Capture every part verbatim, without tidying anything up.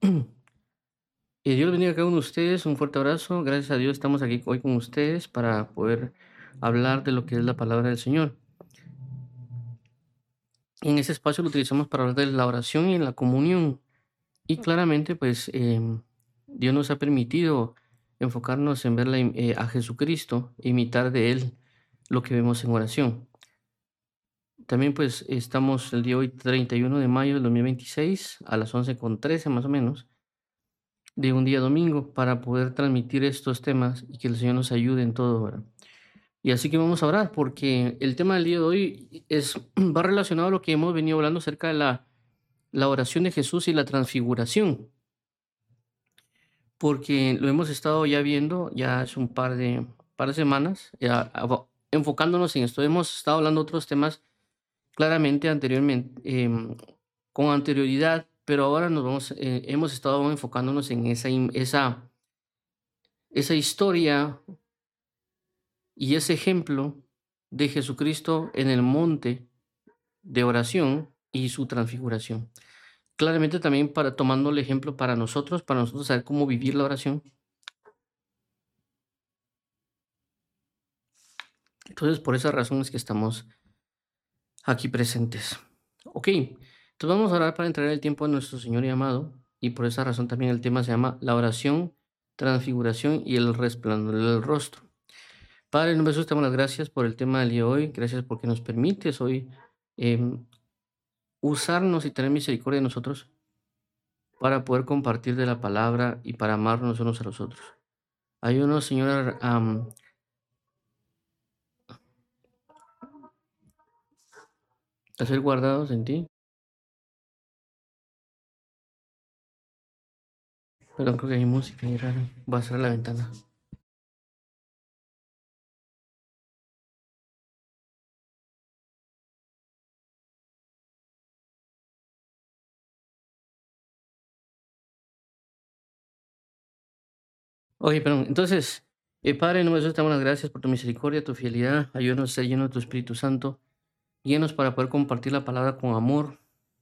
Y Dios bendiga a cada uno de ustedes, un fuerte abrazo. Gracias a Dios estamos aquí hoy con ustedes para poder hablar de lo que es la palabra del Señor. En ese espacio lo utilizamos para hablar de la oración y la comunión. Y claramente, pues, em, Dios nos ha permitido enfocarnos en ver la im- eh, a Jesucristo, e imitar de Él lo que vemos en oración. También, pues, estamos el día de hoy, treinta y uno de mayo del dos mil veintiséis, a las once con trece más o menos, de un día domingo, para poder transmitir estos temas y que el Señor nos ayude en todo, ¿verdad? Y así que vamos a orar, porque el tema del día de hoy es, va relacionado a lo que hemos venido hablando acerca de la, la oración de Jesús y la transfiguración, porque lo hemos estado ya viendo ya hace un par de, par de semanas, ya, avo- enfocándonos en esto. Hemos estado hablando de otros temas claramente anteriormente, em, con anterioridad, pero ahora nos vamos, eh, hemos estado enfocándonos en esa, im- esa, esa historia y ese ejemplo de Jesucristo en el monte de oración y su transfiguración. Claramente también para tomando el ejemplo para nosotros, para nosotros saber cómo vivir la oración. Entonces, por esas razones que estamos aquí presentes. Ok, entonces vamos a orar para entrar el tiempo de nuestro Señor y amado. Y por esa razón también el tema se llama la oración, transfiguración y el resplandor del rostro. Padre, en nombre de Jesús, te damos las gracias por el tema del día de hoy. Gracias porque nos permites hoy em, usarnos y tener misericordia de nosotros para poder compartir de la palabra y para amarnos unos a los otros. Ayúdanos, Señor, a, am, a ser guardados en ti. Perdón, creo que hay música ahí rara. Voy a cerrar la ventana. Oye, perdón. Entonces, eh, Padre, en nombre de Jesús, te damos las gracias por tu misericordia, tu fidelidad. Ayúdanos a ser llenos de tu Espíritu Santo. Llenos para poder compartir la palabra con amor,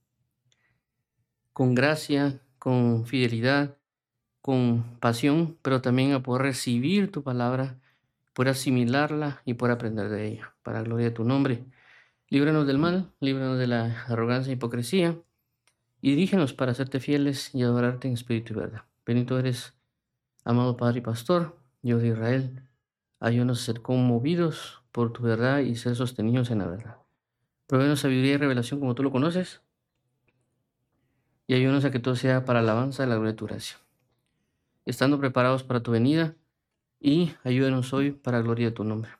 con gracia, con fidelidad, con pasión, pero también a poder recibir tu palabra, poder asimilarla y poder aprender de ella. Para la gloria de tu nombre. Líbranos del mal, líbranos de la arrogancia e hipocresía, y dirígenos para hacerte fieles y adorarte en espíritu y verdad. Bendito eres, amado Padre y Pastor, Dios de Israel. Ayúdanos a ser conmovidos por tu verdad y ser sostenidos en la verdad. Provéenos sabiduría y revelación como tú lo conoces, y ayúdanos a que todo sea para alabanza de la gloria de tu gracia. Estando preparados para tu venida, y ayúdanos hoy para la gloria de tu nombre.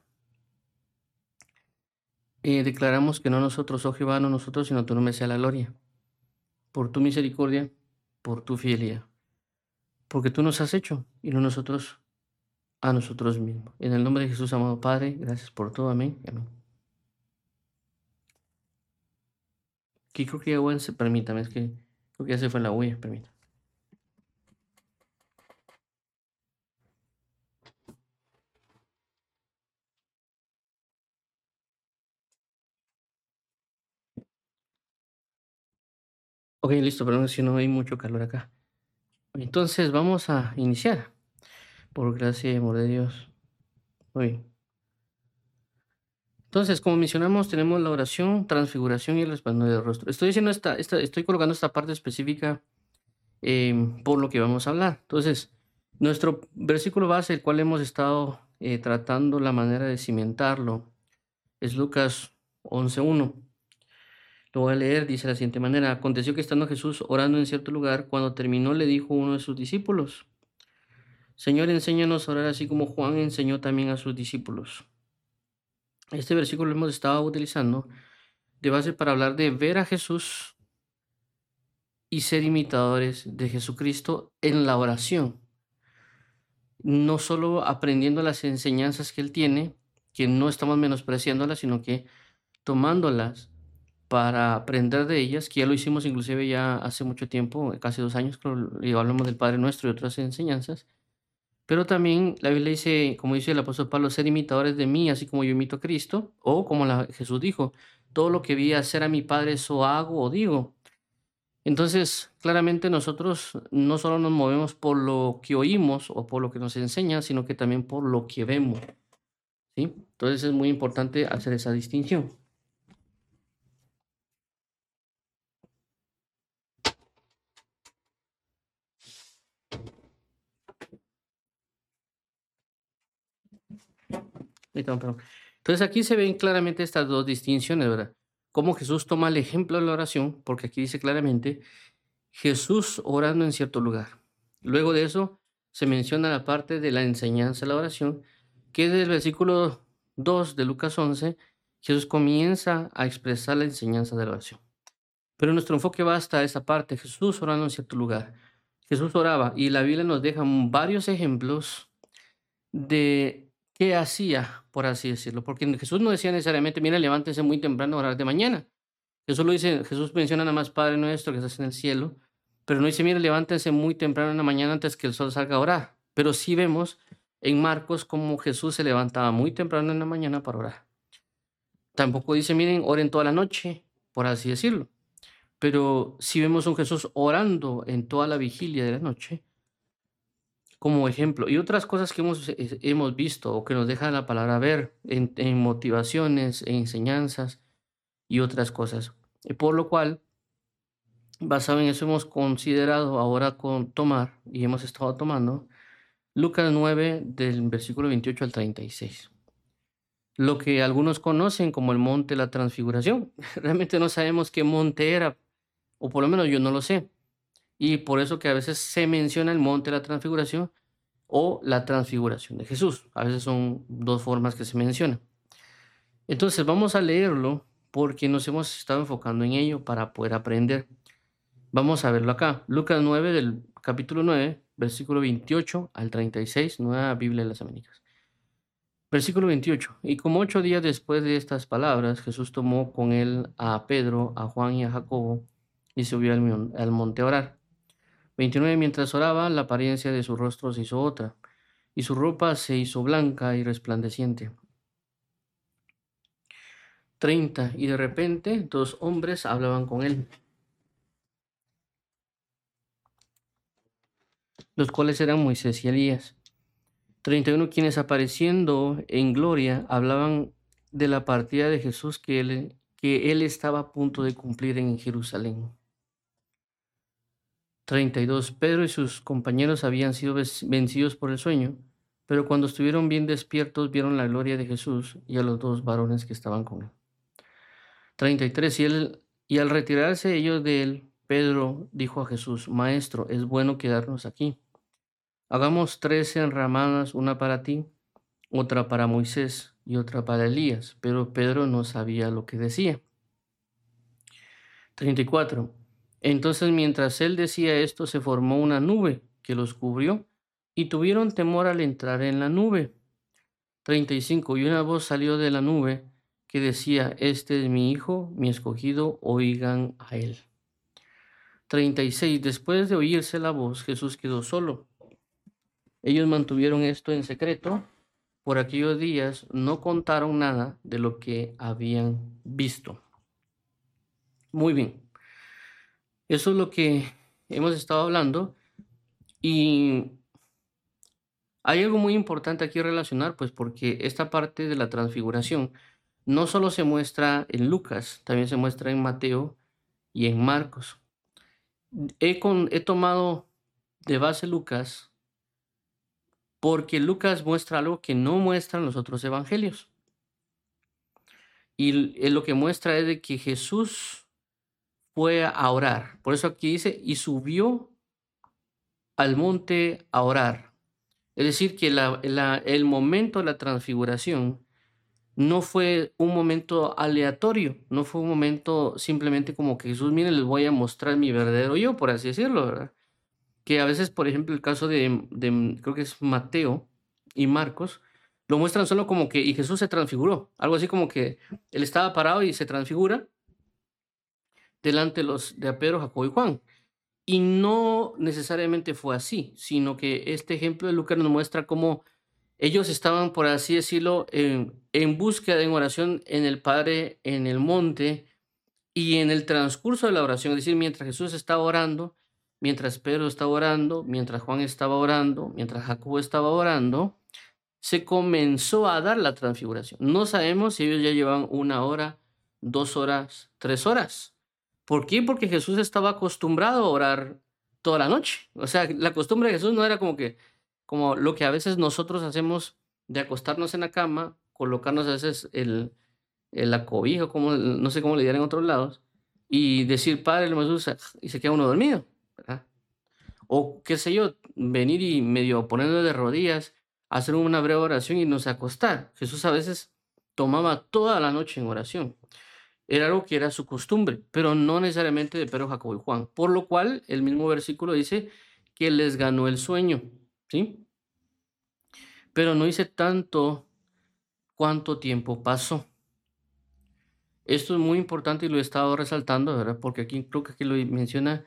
Eh, declaramos que no nosotros, oh Jehová, no nosotros, sino tu nombre sea la gloria, por tu misericordia, por tu fidelidad, porque tú nos has hecho y no nosotros a nosotros mismos. En el nombre de Jesús, amado Padre, gracias por todo. Amén. Amén. Aquí creo que ya, bueno, se permítame, es que creo que ya se fue la huella, permítame. Ok, listo, perdón si no hay mucho calor acá. Entonces vamos a iniciar. Por gracia y amor de Dios. Muy bien. Entonces, como mencionamos, tenemos la oración, transfiguración y el resplandor del rostro. Estoy diciendo esta, esta, estoy colocando esta parte específica em, por lo que vamos a hablar. Entonces, nuestro versículo base, el cual hemos estado eh, tratando la manera de cimentarlo, es Lucas once uno. Lo voy a leer, dice de la siguiente manera: aconteció que estando Jesús orando en cierto lugar, cuando terminó le dijo uno de sus discípulos: Señor, enséñanos a orar así como Juan enseñó también a sus discípulos. Este versículo lo hemos estado utilizando de base para hablar de ver a Jesús y ser imitadores de Jesucristo en la oración. No solo aprendiendo las enseñanzas que Él tiene, que no estamos menospreciándolas, sino que tomándolas para aprender de ellas, que ya lo hicimos inclusive ya hace mucho tiempo, casi dos años, creo, y hablamos del Padre Nuestro y otras enseñanzas. Pero también la Biblia dice, como dice el apóstol Pablo, ser imitadores de mí, así como yo imito a Cristo, o como la- Jesús dijo, todo lo que vi hacer a mi Padre, eso hago o digo. Entonces, claramente nosotros no solo nos movemos por lo que oímos o por lo que nos enseña, sino que también por lo que vemos, ¿sí? Entonces es muy importante hacer esa distinción. Ahí está, perdón. Entonces aquí se ven claramente estas dos distinciones, ¿verdad? Cómo Jesús toma el ejemplo de la oración, porque aquí dice claramente Jesús orando en cierto lugar. Luego de eso se menciona la parte de la enseñanza de la oración, que es del versículo dos de Lucas once, Jesús comienza a expresar la enseñanza de la oración. Pero nuestro enfoque va hasta esa parte, Jesús orando en cierto lugar. Jesús oraba y la Biblia nos deja varios ejemplos de qué hacía, por así decirlo, porque Jesús no decía necesariamente, mira, levántense muy temprano a orar de mañana. Jesús lo dice, Jesús menciona nada más Padre nuestro que estás en el cielo, pero no dice, mira, levántense muy temprano en la mañana antes que el sol salga a orar. Pero sí vemos en Marcos cómo Jesús se levantaba muy temprano en la mañana para orar. Tampoco dice, miren, oren toda la noche, por así decirlo. Pero sí vemos un Jesús orando en toda la vigilia de la noche como ejemplo. Y otras cosas que hemos, eh, hemos visto o que nos deja la palabra ver en, en motivaciones, en enseñanzas y otras cosas. Y por lo cual, basado en eso, hemos considerado ahora con tomar, y hemos estado tomando, Lucas nueve, del versículo veintiocho al treinta y seis. Lo que algunos conocen como el monte de la transfiguración. Realmente no sabemos qué monte era, o por lo menos yo no lo sé. Y por eso que a veces se menciona el monte de la transfiguración o la transfiguración de Jesús. A veces son dos formas que se mencionan. Entonces vamos a leerlo porque nos hemos estado enfocando en ello para poder aprender. Vamos a verlo acá. Lucas nueve, del capítulo nueve, versículo veintiocho al treinta y seis, Nueva Biblia de las Américas. Versículo veintiocho. Y como ocho días después de estas palabras, Jesús tomó con él a Pedro, a Juan y a Jacobo y subió al, mon- al monte a orar. veintinueve. Mientras oraba, la apariencia de su rostro se hizo otra, y su ropa se hizo blanca y resplandeciente. treinta. Y de repente dos hombres hablaban con él, los cuales eran Moisés y Elías. treinta y uno. Quienes apareciendo en gloria hablaban de la partida de Jesús que él, que él estaba a punto de cumplir en Jerusalén. treinta y dos. Pedro y sus compañeros habían sido vencidos por el sueño, pero cuando estuvieron bien despiertos vieron la gloria de Jesús y a los dos varones que estaban con él. treinta y tres. Y, él, y al retirarse ellos de él, Pedro dijo a Jesús, Maestro, es bueno quedarnos aquí. Hagamos tres enramadas, una para ti, otra para Moisés y otra para Elías. Pero Pedro no sabía lo que decía. treinta y cuatro. Entonces, mientras él decía esto, se formó una nube que los cubrió y tuvieron temor al entrar en la nube. treinta y cinco. Y una voz salió de la nube que decía, este es mi hijo, mi escogido, oigan a él. treinta y seis. Después de oírse la voz, Jesús quedó solo. Ellos mantuvieron esto en secreto. Por aquellos días no contaron nada de lo que habían visto. Muy bien. Eso es lo que hemos estado hablando. Y hay algo muy importante aquí relacionar, pues porque esta parte de la transfiguración no solo se muestra en Lucas, también se muestra en Mateo y en Marcos. He, con, he tomado de base Lucas porque Lucas muestra algo que no muestran los otros evangelios. Y lo que muestra es de que Jesús fue a orar. Por eso aquí dice, y subió al monte a orar. Es decir, que la, la, el momento de la transfiguración no fue un momento aleatorio, no fue un momento simplemente como que Jesús, miren, les voy a mostrar mi verdadero yo, por así decirlo, ¿verdad? Que a veces, por ejemplo, el caso de, de creo que es Mateo y Marcos, lo muestran solo como que, y Jesús se transfiguró, algo así como que él estaba parado y se transfigura delante de los de Pedro, Jacobo y Juan. Y no necesariamente fue así, sino que este ejemplo de Lucas nos muestra cómo ellos estaban, por así decirlo, en, en búsqueda, en oración en el Padre, en el monte, Y en el transcurso de la oración, es decir, mientras Jesús estaba orando, mientras Pedro estaba orando, mientras Juan estaba orando, mientras Jacobo estaba orando, se comenzó a dar la transfiguración. No sabemos si ellos ya llevaban una hora, dos horas, tres horas. ¿Por qué? Porque Jesús estaba acostumbrado a orar toda la noche. O sea, la costumbre de Jesús no era como que, como lo que a veces nosotros hacemos de acostarnos en la cama, colocarnos a veces el, el- la cobija, como, no sé cómo le dirán en otros lados, y decir Padre, Jesús, y se queda uno dormido, ¿verdad? O qué sé yo, venir y medio ponernos de rodillas, hacer una breve oración y nos acostar. Jesús a veces tomaba toda la noche en oración. Era algo que era su costumbre, pero no necesariamente de Pedro, Jacobo y Juan. Por lo cual, el mismo versículo dice que les ganó el sueño, ¿sí? Pero no dice tanto cuánto tiempo pasó. Esto es muy importante y lo he estado resaltando, ¿verdad? Porque aquí creo que aquí lo menciona.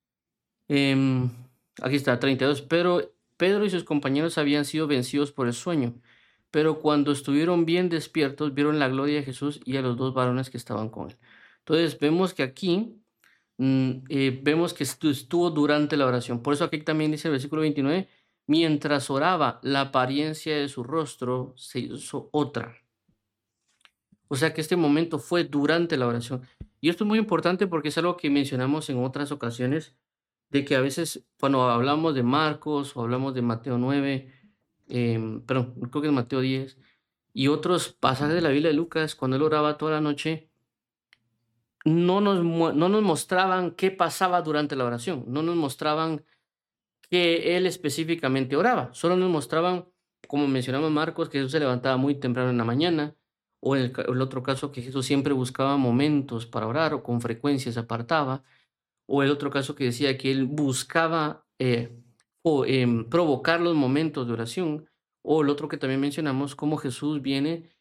Em, Aquí está, treinta y dos. Pero Pedro y sus compañeros habían sido vencidos por el sueño, pero cuando estuvieron bien despiertos, vieron la gloria de Jesús y a los dos varones que estaban con él. Entonces vemos que aquí, mm, eh, vemos que estu- estuvo durante la oración. Por eso aquí también dice el versículo veintinueve, mientras oraba, la apariencia de su rostro se hizo otra. O sea que este momento fue durante la oración. Y esto es muy importante porque es algo que mencionamos en otras ocasiones, de que a veces cuando hablamos de Marcos o hablamos de Mateo nueve, em, perdón, creo que es Mateo diez, y otros pasajes de la Biblia de Lucas, cuando él oraba toda la noche, no nos, mue- no nos mostraban qué pasaba durante la oración, no nos mostraban que él específicamente oraba, solo nos mostraban, como mencionamos Marcos, que Jesús se levantaba muy temprano en la mañana, o en el, ca- el otro caso que Jesús siempre buscaba momentos para orar o con frecuencia se apartaba, o el otro caso que decía que él buscaba eh, o, em, provocar los momentos de oración, o el otro que también mencionamos, como Jesús viene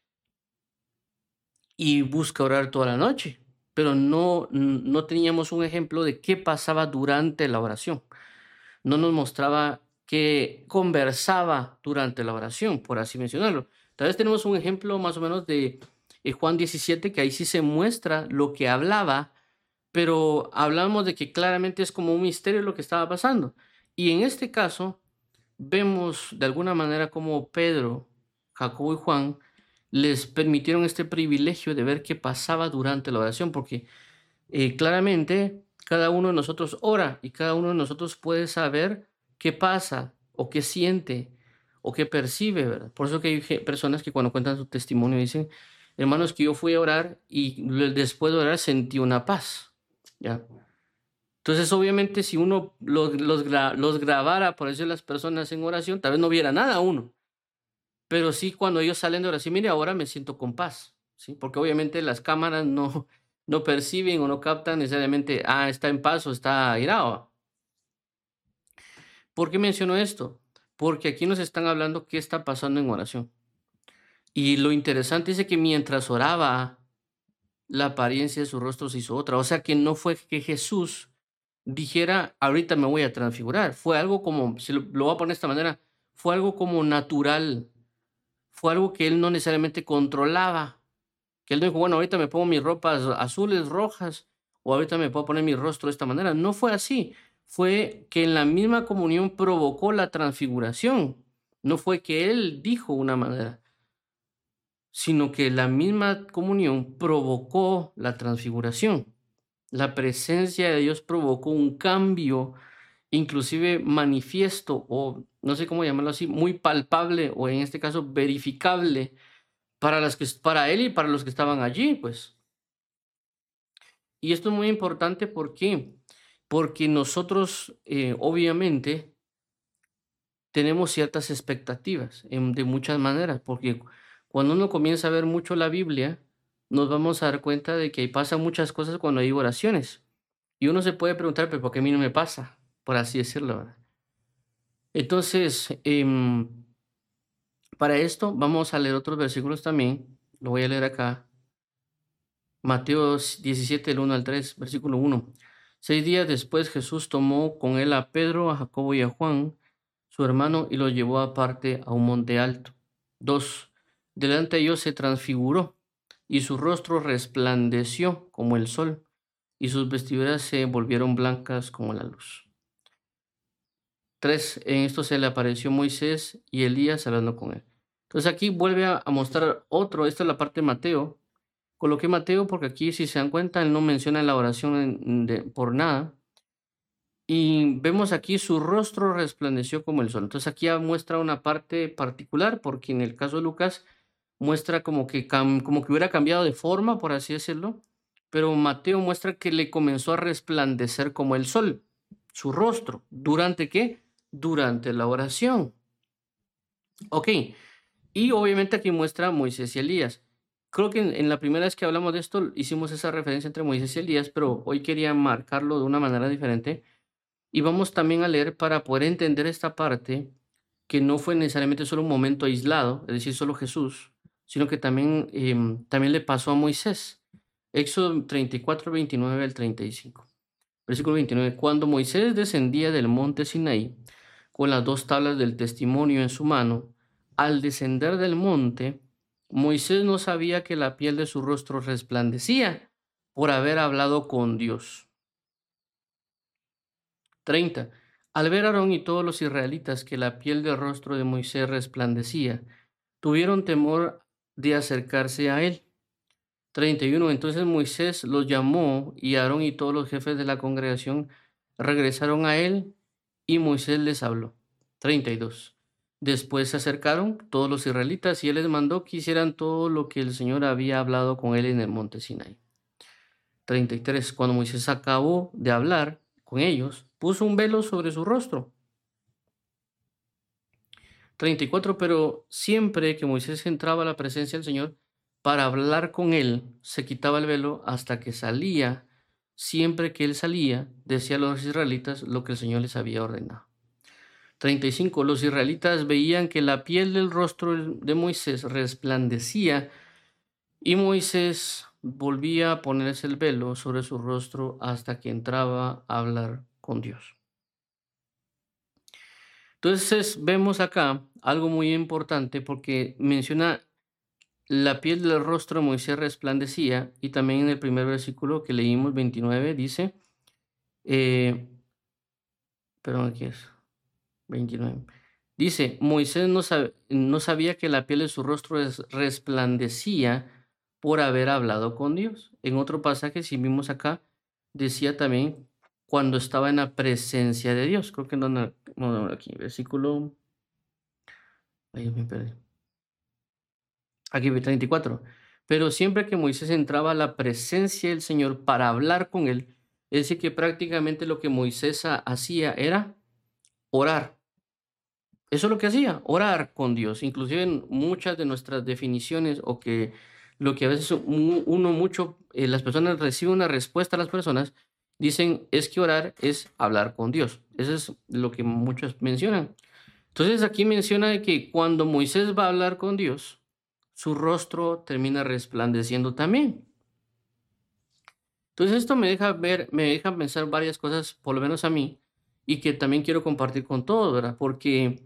y busca orar toda la noche, pero no, n- no teníamos un ejemplo de qué pasaba durante la oración. No nos mostraba que conversaba durante la oración, por así mencionarlo. Tal vez tenemos un ejemplo más o menos de eh, Juan diecisiete, que ahí sí se muestra lo que hablaba, pero hablamos de que claramente es como un misterio lo que estaba pasando. Y en este caso, vemos de alguna manera como Pedro, Jacobo y Juan les permitieron este privilegio de ver qué pasaba durante la oración, porque eh, claramente cada uno de nosotros ora y cada uno de nosotros puede saber qué pasa o qué siente o qué percibe, ¿verdad? Por eso que hay ge- personas que cuando cuentan su testimonio dicen, hermanos, que yo fui a orar y le- después de orar sentí una paz, ¿ya? Entonces, obviamente, si uno los, los, gra- los grabara, por eso las personas en oración, tal vez no viera nada uno, pero sí cuando ellos salen de oración, mire, ahora me siento con paz, ¿sí? Porque obviamente las cámaras no, no perciben o no captan necesariamente, ah, está en paz o está airado. ¿Por qué menciono esto? Porque aquí nos están hablando qué está pasando en oración. Y lo interesante es que mientras oraba, la apariencia de su rostro se hizo otra. O sea que no fue que Jesús dijera, ahorita me voy a transfigurar. Fue algo como, si lo, lo voy a poner de esta manera, fue algo como natural. Fue algo que él no necesariamente controlaba. Que él no dijo, bueno, ahorita me pongo mis ropas azules, rojas, o ahorita me puedo poner mi rostro de esta manera. No fue así. Fue que en la misma comunión provocó la transfiguración. No fue que él dijo una manera, sino que la misma comunión provocó la transfiguración. La presencia de Dios provocó un cambio, inclusive manifiesto, o no sé cómo llamarlo así, muy palpable, o en este caso verificable, para, las que, para él y para los que estaban allí, pues. Y esto es muy importante, ¿por qué? Porque nosotros, eh, obviamente, tenemos ciertas expectativas en- de muchas maneras, porque cuando uno comienza a ver mucho la Biblia, nos vamos a dar cuenta de que pasan muchas cosas cuando hay oraciones. Y uno se puede preguntar, pero ¿por qué a mí no me pasa? Por así decirlo, ¿verdad? Entonces, em, para esto vamos a leer otros versículos también. Lo voy a leer acá. Mateo diecisiete, del uno al tres, versículo uno. Seis días después Jesús tomó con él a Pedro, a Jacobo y a Juan, su hermano, y los llevó aparte a un monte alto. Dos. Delante de ellos se transfiguró, y su rostro resplandeció como el sol, y sus vestiduras se volvieron blancas como la luz. Tres, en esto se le apareció Moisés y Elías hablando con él. Entonces aquí vuelve a, a mostrar otro, esta es la parte de Mateo. Coloqué Mateo porque aquí, si se dan cuenta, él no menciona la oración en- de- por nada. Y vemos aquí su rostro resplandeció como el sol. Entonces aquí ya muestra una parte particular, porque en el caso de Lucas muestra como que, cam- como que hubiera cambiado de forma, por así decirlo, pero Mateo muestra que le comenzó a resplandecer como el sol, su rostro. ¿Durante qué? Durante la oración. Ok, y obviamente aquí muestra a Moisés y Elías. Creo que en, en la primera vez que hablamos de esto hicimos esa referencia entre Moisés y Elías, pero hoy quería marcarlo de una manera diferente. Y vamos también a leer para poder entender esta parte, que no fue necesariamente solo un momento aislado, es decir, solo Jesús, sino que también, em, también le pasó a Moisés. Éxodo treinta y cuatro, veintinueve al treinta y cinco. Versículo veintinueve. Cuando Moisés descendía del monte Sinaí con las dos tablas del testimonio en su mano, al descender del monte, Moisés no sabía que la piel de su rostro resplandecía por haber hablado con Dios. Treinta. Al ver a Aarón y todos los israelitas que la piel del rostro de Moisés resplandecía, tuvieron temor de acercarse a él. Treinta y uno. Entonces Moisés los llamó y Aarón y todos los jefes de la congregación regresaron a él y Moisés les habló. Treinta y dos. Después se acercaron todos los israelitas y él les mandó que hicieran todo lo que el Señor había hablado con él en el monte Sinai. Treinta y tres. Cuando Moisés acabó de hablar con ellos, puso un velo sobre su rostro. Treinta y cuatro. Pero siempre que Moisés entraba a la presencia del Señor para hablar con él, se quitaba el velo hasta que salía. Siempre que él salía, decía a los israelitas lo que el Señor les había ordenado. Treinta y cinco. Los israelitas veían que la piel del rostro de Moisés resplandecía y Moisés volvía a ponerse el velo sobre su rostro hasta que entraba a hablar con Dios. Entonces vemos acá algo muy importante porque menciona la piel del rostro de Moisés resplandecía, y también en el primer versículo que leímos, veintinueve, dice, eh, perdón, aquí es veintinueve. Dice, Moisés no, sab- no sabía que la piel de su rostro es- resplandecía por haber hablado con Dios. En otro pasaje, si vimos acá, decía también cuando estaba en la presencia de Dios. Creo que no, no, no, no, aquí, versículo, ahí me perdí. Aquí treinta y cuatro. Pero siempre que Moisés entraba a la presencia del Señor para hablar con él, es decir, que prácticamente lo que Moisés ha- hacía era orar. Eso es lo que hacía, orar con Dios. Inclusive en muchas de nuestras definiciones, o que lo que a veces u- uno mucho, eh, las personas reciben una respuesta a las personas, dicen es que orar es hablar con Dios. Eso es lo que muchos mencionan. Entonces aquí menciona de que cuando Moisés va a hablar con Dios, su rostro termina resplandeciendo también. Entonces esto me deja ver, me deja pensar varias cosas, por lo menos a mí, y que también quiero compartir con todos, ¿verdad? Porque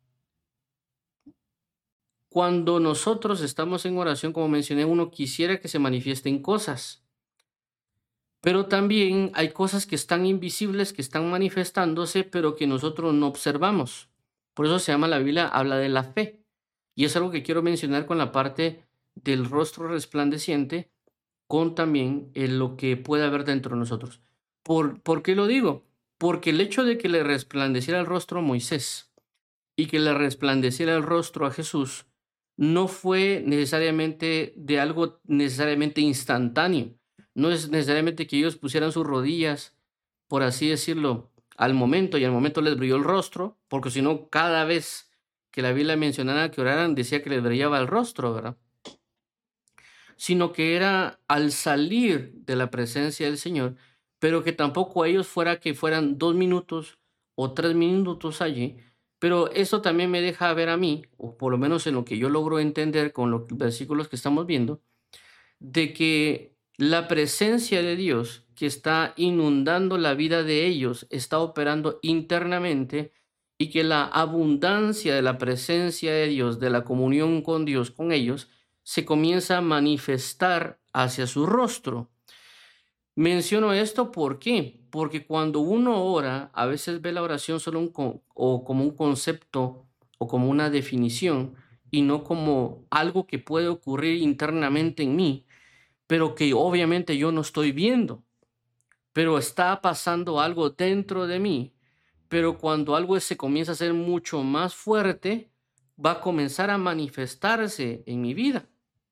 cuando nosotros estamos en oración, como mencioné, uno quisiera que se manifiesten cosas, pero también hay cosas que están invisibles, que están manifestándose, pero que nosotros no observamos. Por eso se llama la Biblia, habla de la fe. Y es algo que quiero mencionar con la parte del rostro resplandeciente, con también en lo que puede haber dentro de nosotros. ¿Por, ¿por qué lo digo? Porque el hecho de que le resplandeciera el rostro a Moisés y que le resplandeciera el rostro a Jesús no fue necesariamente de algo necesariamente instantáneo. No es necesariamente que ellos pusieran sus rodillas, por así decirlo, al momento, y al momento les brilló el rostro, porque si no, cada vez que la Biblia mencionaba que oraran, decía que les brillaba el rostro, ¿verdad? Sino que era al salir de la presencia del Señor, pero que tampoco a ellos fuera que fueran dos minutos o tres minutos allí. Pero eso también me deja ver a mí, o por lo menos en lo que yo logro entender con los versículos que estamos viendo, de que la presencia de Dios que está inundando la vida de ellos está operando internamente, y que la abundancia de la presencia de Dios, de la comunión con Dios, con ellos, se comienza a manifestar hacia su rostro. Menciono esto, ¿por qué? Porque cuando uno ora, a veces ve la oración solo un con- o como un concepto o como una definición y no como algo que puede ocurrir internamente en mí, pero que obviamente yo no estoy viendo, pero está pasando algo dentro de mí. Pero cuando algo se comienza a ser mucho más fuerte, va a comenzar a manifestarse en mi vida,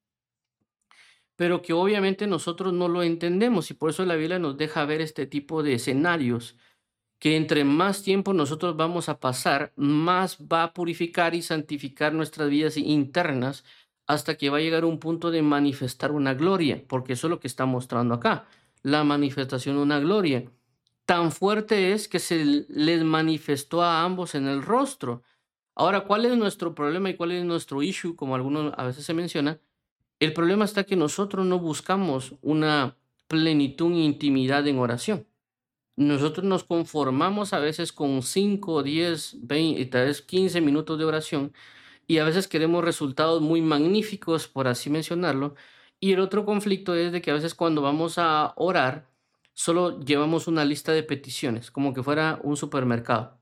pero que obviamente nosotros no lo entendemos y por eso la Biblia nos deja ver este tipo de escenarios, que entre más tiempo nosotros vamos a pasar, más va a purificar y santificar nuestras vidas internas hasta que va a llegar un punto de manifestar una gloria, porque eso es lo que está mostrando acá, la manifestación de una gloria. Tan fuerte es que se l- les manifestó a ambos en el rostro. Ahora, ¿cuál es nuestro problema y cuál es nuestro issue? Como algunos a veces se menciona, el problema está que nosotros no buscamos una plenitud e intimidad en oración. Nosotros nos conformamos a veces con cinco, diez, veinte, y tal vez quince minutos de oración y a veces queremos resultados muy magníficos, por así mencionarlo. Y el otro conflicto es de que a veces cuando vamos a orar, solo llevamos una lista de peticiones, como que fuera un supermercado.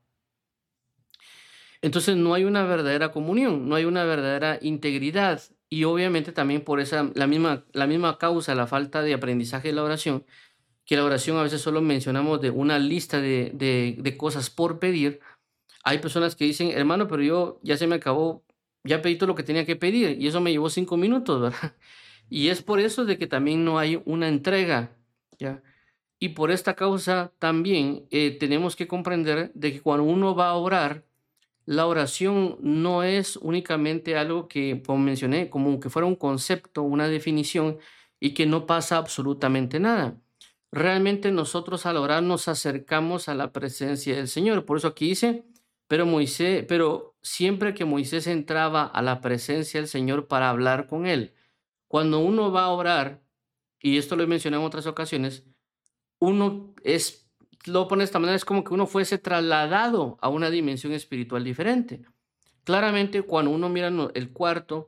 Entonces no hay una verdadera comunión, no hay una verdadera integridad y obviamente también por esa la misma la misma causa, la falta de aprendizaje de la oración, que la oración a veces solo mencionamos de una lista de de de cosas por pedir. Hay personas que dicen: "Hermano, pero yo ya se me acabó, ya pedí todo lo que tenía que pedir y eso me llevó cinco minutos", ¿verdad? Y es por eso de que también no hay una entrega, ¿ya? Y por esta causa también, eh, tenemos que comprender de que cuando uno va a orar, la oración no es únicamente algo que, como mencioné, como que fuera un concepto, una definición y que no pasa absolutamente nada. Realmente nosotros al orar nos acercamos a la presencia del Señor. Por eso aquí dice, pero Moisés, pero siempre que Moisés entraba a la presencia del Señor para hablar con él, cuando uno va a orar, y esto lo he mencionado en otras ocasiones, uno es, lo pone de esta manera, es como que uno fuese trasladado a una dimensión espiritual diferente. Claramente, cuando uno mira no- el cuarto,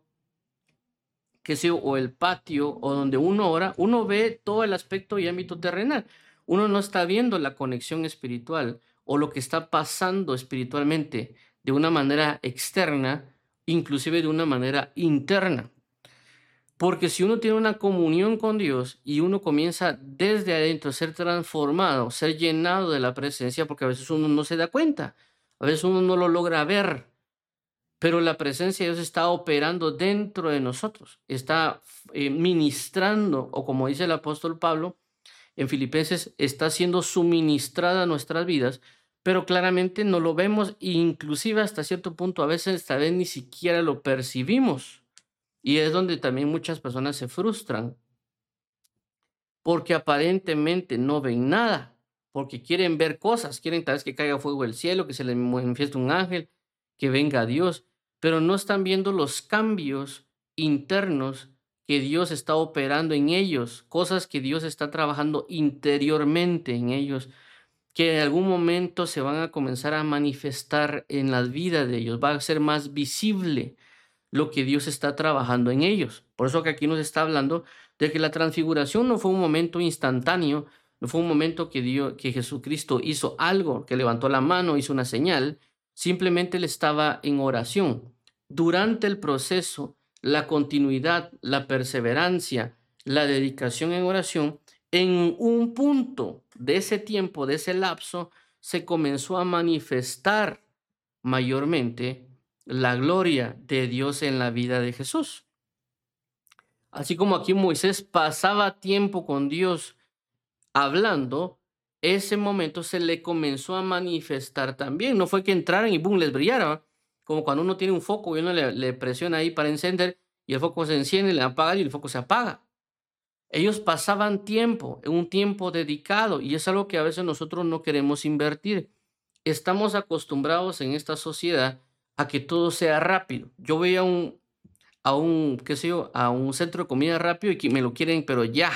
que sé yo, o el patio, o donde uno ora, uno ve todo el aspecto y ámbito terrenal. Uno no está viendo la conexión espiritual o lo que está pasando espiritualmente de una manera externa, inclusive de una manera interna. Porque si uno tiene una comunión con Dios y uno comienza desde adentro a ser transformado, ser llenado de la presencia, porque a veces uno no se da cuenta, a veces uno no lo logra ver, pero la presencia de Dios está operando dentro de nosotros, está eh, ministrando, o como dice el apóstol Pablo en Filipenses, está siendo suministrada a nuestras vidas, pero claramente no lo vemos, e inclusive hasta cierto punto, a veces esta vez ni siquiera lo percibimos. Y es donde también muchas personas se frustran, porque aparentemente no ven nada, porque quieren ver cosas, quieren tal vez que caiga fuego del cielo, que se les manifieste un ángel, que venga Dios, pero no están viendo los cambios internos que Dios está operando en ellos, cosas que Dios está trabajando interiormente en ellos, que en algún momento se van a comenzar a manifestar en la vida de ellos, va a ser más visible lo que Dios está trabajando en ellos. Por eso que aquí nos está hablando de que la transfiguración no fue un momento instantáneo, no fue un momento que Dios, que Jesucristo hizo algo, que levantó la mano, hizo una señal, simplemente él estaba en oración. Durante el proceso, la continuidad, la perseverancia, la dedicación en oración, en un punto de ese tiempo, de ese lapso, se comenzó a manifestar mayormente la gloria de Dios en la vida de Jesús. Así como aquí Moisés pasaba tiempo con Dios hablando, ese momento se le comenzó a manifestar también. No fue que entraran y boom, les brillara, ¿va? Como cuando uno tiene un foco y uno le, le presiona ahí para encender y el foco se enciende, le apaga y el foco se apaga. Ellos pasaban tiempo, en un tiempo dedicado, y es algo que a veces nosotros no queremos invertir. Estamos acostumbrados en esta sociedad a que todo sea rápido. Yo voy a un, a un, qué sé yo, a un centro de comida rápido y que me lo quieren, pero ya.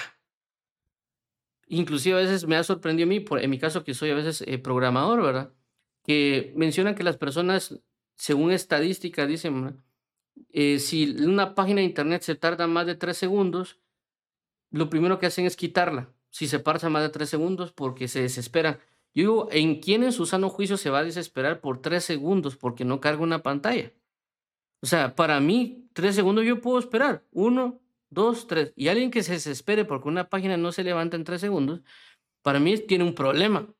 Inclusive a veces me ha sorprendido a mí, por, en mi caso que soy a veces eh, programador, ¿verdad? Que mencionan que las personas, según estadísticas, dicen, ¿verdad? Eh, si una página de internet se tarda más de tres segundos, lo primero que hacen es quitarla. si se pasa más de tres segundos porque se desespera. Yo digo, ¿en quién en su sano juicio se va a desesperar por tres segundos porque no carga una pantalla? O sea, para mí, tres segundos yo puedo esperar. Uno, dos, tres. Y alguien que se desespere porque una página no se levanta en tres segundos, para mí tiene un problema.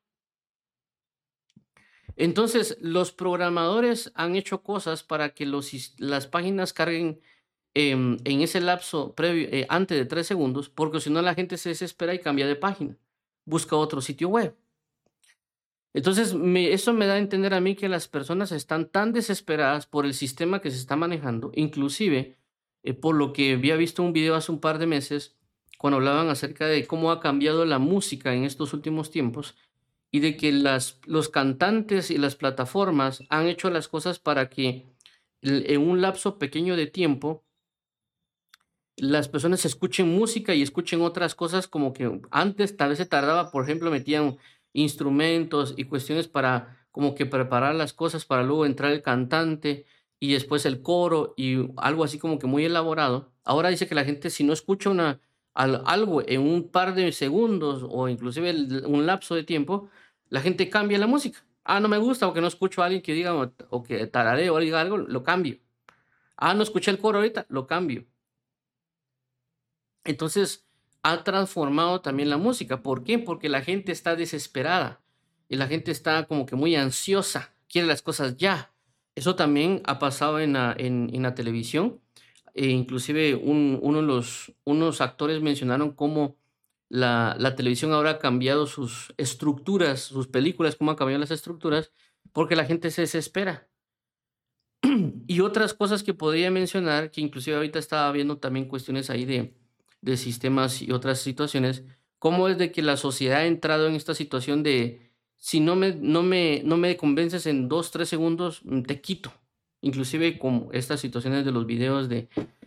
Entonces, los programadores han hecho cosas para que los, sis- las páginas carguen em, en ese lapso previo, eh, antes de tres segundos, porque si no la gente se desespera y cambia de página, busca otro sitio web. Entonces, me- eso me da a entender a mí que las personas están tan desesperadas por el sistema que se está manejando, inclusive eh, por lo que había visto un video hace un par de meses, cuando hablaban acerca de cómo ha cambiado la música en estos últimos tiempos y de que las, los cantantes y las plataformas han hecho las cosas para que l- en un lapso pequeño de tiempo las personas escuchen música y escuchen otras cosas como que antes tal vez se tardaba, por ejemplo, metían instrumentos y cuestiones para como que preparar las cosas para luego entrar el cantante y después el coro y algo así como que muy elaborado. Ahora dice que la gente si no escucha una, al- algo en un par de segundos o inclusive el- un lapso de tiempo, la gente cambia la música. Ah, no me gusta o que no escucho a alguien que diga o, o que tararee o diga algo, lo cambio. Ah, no escuché el coro ahorita, lo cambio. Entonces, ha transformado también la música. ¿Por qué? Porque la gente está desesperada y la gente está como que muy ansiosa, quiere las cosas ya. Eso también ha pasado en la, en, en la televisión. E inclusive un- uno de los, unos actores mencionaron cómo la, la televisión ahora ha cambiado sus estructuras, sus películas, cómo ha cambiado las estructuras, porque la gente se desespera. Y otras cosas que podría mencionar, que inclusive ahorita estaba viendo también cuestiones ahí de, de sistemas y otras situaciones, cómo es de que la sociedad ha entrado en esta situación de, si no me, no me, no me convences en dos, tres segundos, mm, te quito. Inclusive con estas situaciones de los videos de,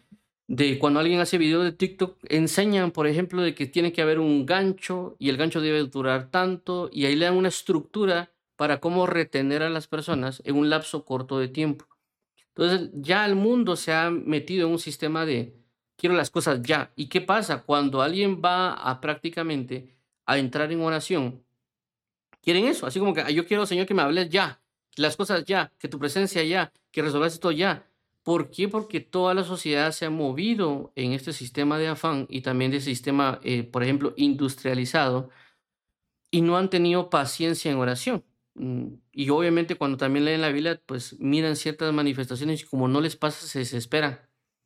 de cuando alguien hace video de TikTok, enseñan, por ejemplo, de que tiene que haber un gancho y el gancho debe durar tanto y ahí le dan una estructura para cómo retener a las personas en un lapso corto de tiempo. Entonces, ya el mundo se ha metido en un sistema de quiero las cosas ya. ¿Y qué pasa? Cuando alguien va a prácticamente a entrar en oración, quieren eso, así como que "Ah, yo quiero, Señor, que me hables ya, las cosas ya, que tu presencia ya, que resolvas esto ya". ¿Por qué? Porque toda la sociedad se ha movido en este sistema de afán y también de sistema, eh, por ejemplo, industrializado, y no han tenido paciencia en oración. Mm, y obviamente cuando también leen la Biblia, pues miran ciertas manifestaciones y como no les pasa, se desesperan.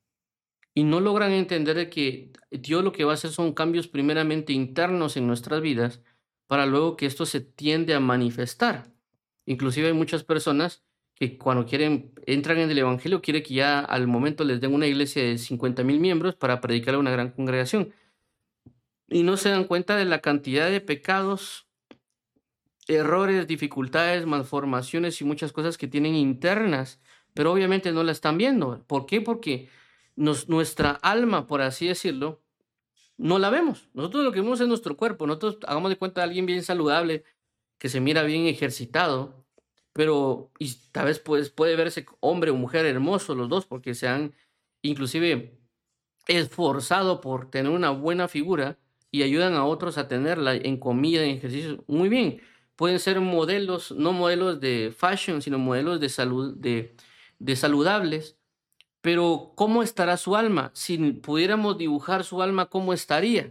Y no logran entender de que Dios lo que va a hacer son cambios primeramente internos en nuestras vidas para luego que esto se tiende a manifestar. Inclusive hay muchas personas que cuando quieren, entran en el Evangelio, quiere que ya al momento les den una iglesia de cincuenta mil miembros para predicar a una gran congregación. Y no se dan cuenta de la cantidad de pecados, errores, dificultades, malformaciones y muchas cosas que tienen internas, pero obviamente no la están viendo. ¿Por qué? Porque nos, nuestra alma, por así decirlo, no la vemos. Nosotros lo que vemos es nuestro cuerpo. Nosotros hagamos de cuenta de alguien bien saludable, que se mira bien ejercitado, pero y tal vez pues, puede verse hombre o mujer hermoso los dos, porque se han inclusive esforzado por tener una buena figura y ayudan a otros a tenerla en comida, en ejercicio. Muy bien, pueden ser modelos, no modelos de fashion, sino modelos de salud, de, de saludables. Pero ¿cómo estará su alma? Si pudiéramos dibujar su alma, ¿cómo estaría?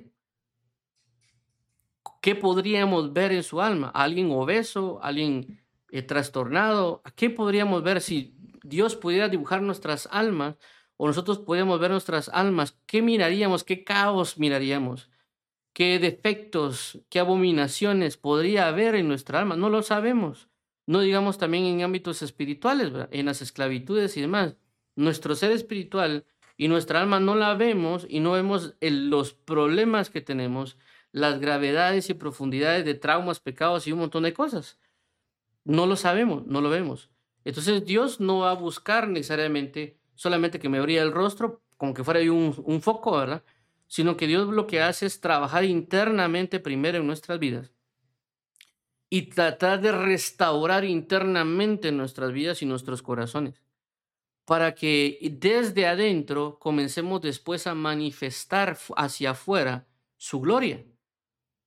¿Qué podríamos ver en su alma? ¿Alguien obeso? ¿Alguien eh, trastornado? ¿A qué podríamos ver si Dios pudiera dibujar nuestras almas o nosotros pudiéramos ver nuestras almas? ¿Qué miraríamos? ¿Qué caos miraríamos? ¿Qué defectos, qué abominaciones podría haber en nuestra alma? No lo sabemos. No digamos también en ámbitos espirituales, ¿verdad? En las esclavitudes y demás. Nuestro ser espiritual y nuestra alma no la vemos y no vemos el- los problemas que tenemos, las gravedades y profundidades de traumas, pecados y un montón de cosas. No lo sabemos, no lo vemos. Entonces Dios no va a buscar necesariamente solamente que me abría el rostro, como que fuera ahí un, un foco, ¿verdad? Sino que Dios lo que hace es trabajar internamente primero en nuestras vidas y tratar de restaurar internamente nuestras vidas y nuestros corazones, para que desde adentro comencemos después a manifestar fu- hacia afuera su gloria.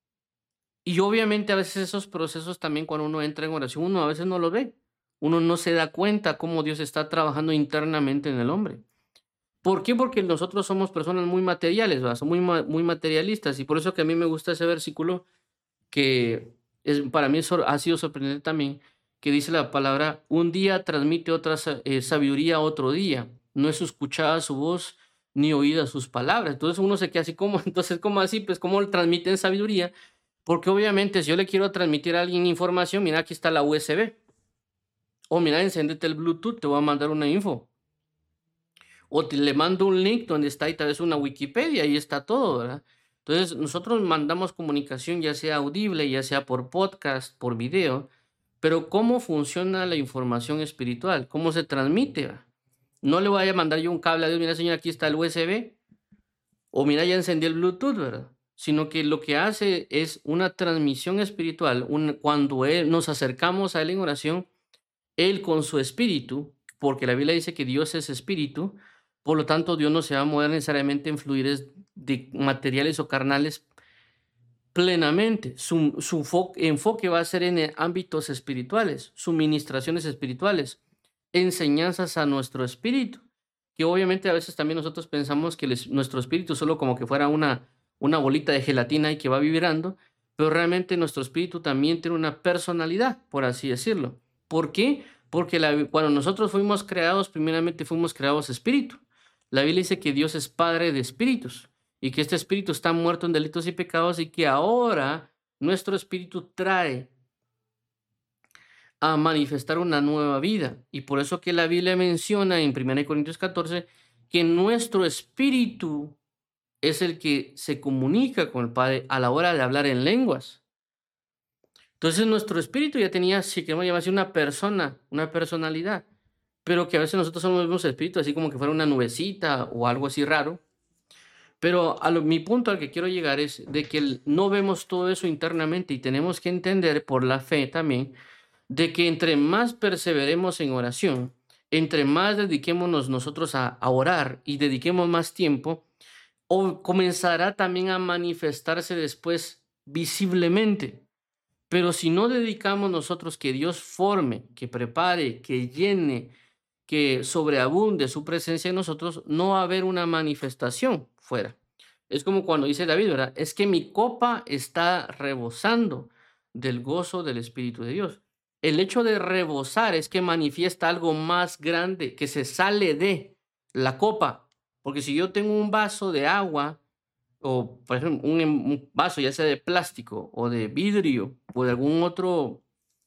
Y obviamente a veces esos procesos también cuando uno entra en oración, uno a veces no lo ve. Uno no se da cuenta cómo Dios está trabajando internamente en el hombre. ¿Por qué? Porque nosotros somos personas muy materiales, ¿verdad? Somos muy, ma- muy materialistas. Y por eso que a mí me gusta ese versículo que es, para mí sor- ha sido sorprendente también, que dice la palabra, un día transmite otra sa- eh, sabiduría a otro día. No es escuchada su voz ni oída sus palabras. Entonces uno se queda así como, entonces, ¿cómo así? Pues, ¿cómo transmiten sabiduría? Porque obviamente si yo le quiero transmitir a alguien información, mira, aquí está la U S B. O mira, encéndete el Bluetooth, te voy a mandar una info. O te, le mando un link donde está ahí tal vez una Wikipedia, ahí está todo, ¿verdad? Entonces nosotros mandamos comunicación ya sea audible, ya sea por podcast, por video, pero ¿cómo funciona la información espiritual? ¿Cómo se transmite? ¿Va? No le voy a mandar yo un cable a Dios, mira señor, aquí está el U S B, o mira, ya encendí el Bluetooth, ¿verdad? Sino que lo que hace es una transmisión espiritual. Un- cuando él, nos acercamos a Él en oración, Él con su espíritu, porque la Biblia dice que Dios es espíritu, por lo tanto Dios no se va a mover necesariamente en fluires de materiales o carnales plenamente. Su, su fo- enfoque va a ser en eh, ámbitos espirituales, suministraciones espirituales, enseñanzas a nuestro espíritu, que obviamente a veces también nosotros pensamos que el es- nuestro espíritu solo como que fuera una, una bolita de gelatina y que va vibrando, pero realmente nuestro espíritu también tiene una personalidad, por así decirlo. ¿Por qué? Porque la- cuando nosotros fuimos creados, primeramente fuimos creados espíritu. La Biblia dice que Dios es Padre de espíritus y que este espíritu está muerto en delitos y pecados y que ahora nuestro espíritu trae a manifestar una nueva vida. Y por eso que la Biblia menciona en primera Corintios catorce que nuestro espíritu es el que se comunica con el Padre a la hora de hablar en lenguas. Entonces nuestro espíritu ya tenía, si queremos llamar así, una persona, una personalidad, pero que a veces nosotros somos vemos el espíritu así como que fuera una nubecita o algo así raro. Pero a lo- mi punto al que quiero llegar es de que el- no vemos todo eso internamente y tenemos que entender por la fe también de que entre más perseveremos en oración, entre más dediquémonos nosotros a, a orar y dediquemos más tiempo, o comenzará también a manifestarse después visiblemente. Pero si no dedicamos nosotros que Dios forme, que prepare, que llene, que sobreabunde su presencia en nosotros, no va a haber una manifestación fuera. Es como cuando dice David, ¿verdad? Es que mi copa está rebosando del gozo del Espíritu de Dios. El hecho de rebosar es que manifiesta algo más grande, que se sale de la copa. Porque si yo tengo un vaso de agua, o por ejemplo un, em- un vaso ya sea de plástico o de vidrio o de algún otro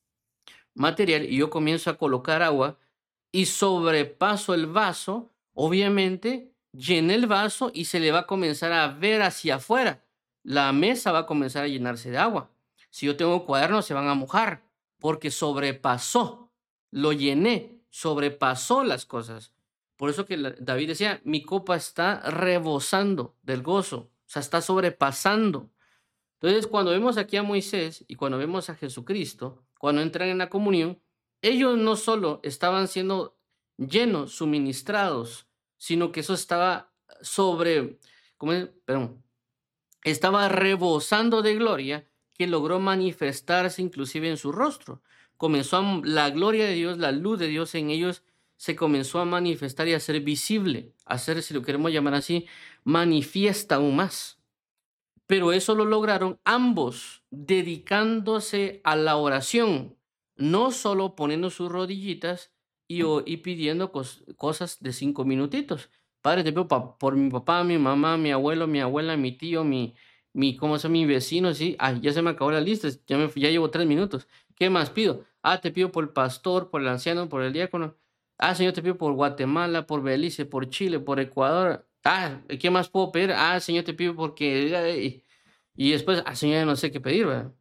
material, y yo comienzo a colocar agua, y sobrepaso el vaso, obviamente llené el vaso y se le va a comenzar a ver hacia afuera. La mesa va a comenzar a llenarse de agua. Si yo tengo cuadernos, se van a mojar porque sobrepasó, lo llené, sobrepasó las cosas. Por eso que la- David decía, mi copa está rebosando del gozo, o sea, está sobrepasando. Entonces, cuando vemos aquí a Moisés y cuando vemos a Jesucristo, cuando entran en la comunión, ellos no solo estaban siendo llenos, suministrados, sino que eso estaba sobre, ¿cómo es? Perdón, estaba rebosando de gloria que logró manifestarse inclusive en su rostro. Comenzó a, la gloria de Dios, la luz de Dios en ellos se comenzó a manifestar y a ser visible, a ser, si lo queremos llamar así, manifiesta aún más. Pero eso lo lograron ambos dedicándose a la oración, no solo poniendo sus rodillitas y, o- y pidiendo cos- cosas de cinco minutitos. Padre, te pido pa- por mi papá, mi mamá, mi abuelo, mi abuela, mi tío, mi, mi, ¿cómo se llama? Mi vecino, sí. Ay, ya se me acabó la lista, ya, me, fui- ya llevo tres minutos. ¿Qué más pido? Ah, te pido por el pastor, por el anciano, por el diácono. Ah, Señor, te pido por Guatemala, por Belice, por Chile, por Ecuador. Ah, ¿qué más puedo pedir? Ah, Señor, te pido porque... ay, y después, ah, Señor, ya no sé qué pedir, ¿verdad?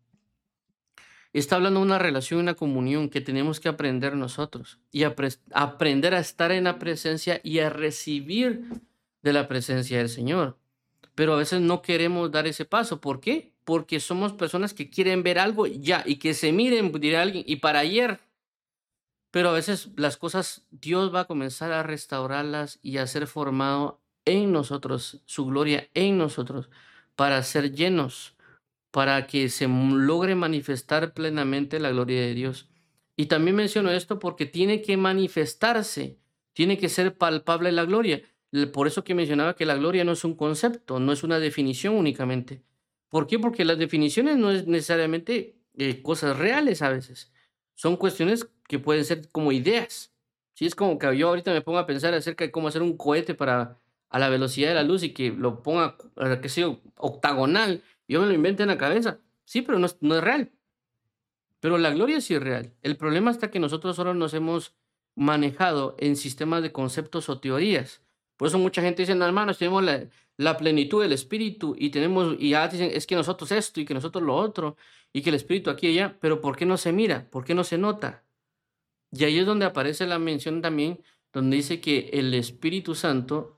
Está hablando de una relación, una comunión que tenemos que aprender nosotros y apre- aprender a estar en la presencia y a recibir de la presencia del Señor. Pero a veces no queremos dar ese paso. ¿Por qué? Porque somos personas que quieren ver algo ya y que se miren, dirá alguien, y para ayer. Pero a veces las cosas, Dios va a comenzar a restaurarlas y a ser formado en nosotros, su gloria en nosotros, para ser llenos. para que se m- logre manifestar plenamente la gloria de Dios. Y también menciono esto porque tiene que manifestarse, tiene que ser palpable la gloria. L- Por eso que mencionaba que la gloria no es un concepto, no es una definición únicamente. ¿Por qué? Porque las definiciones no es necesariamente eh, cosas reales a veces. Son cuestiones que pueden ser como ideas. Sí, es como que yo ahorita me pongo a pensar acerca de cómo hacer un cohete para a la velocidad de la luz y que lo ponga, eh, qué sé yo, octagonal. Yo me lo invento en la cabeza. Sí, pero no es, no es real. Pero la gloria sí es real. El problema está que nosotros solo nos hemos manejado en sistemas de conceptos o teorías. Por eso mucha gente dice, no, hermanos, tenemos la, la plenitud del espíritu y tenemos, y ya dicen, es que nosotros esto y que nosotros lo otro, y que el espíritu aquí y allá, pero ¿por qué no se mira? ¿Por qué no se nota? Y ahí es donde aparece la mención también, donde dice que el Espíritu Santo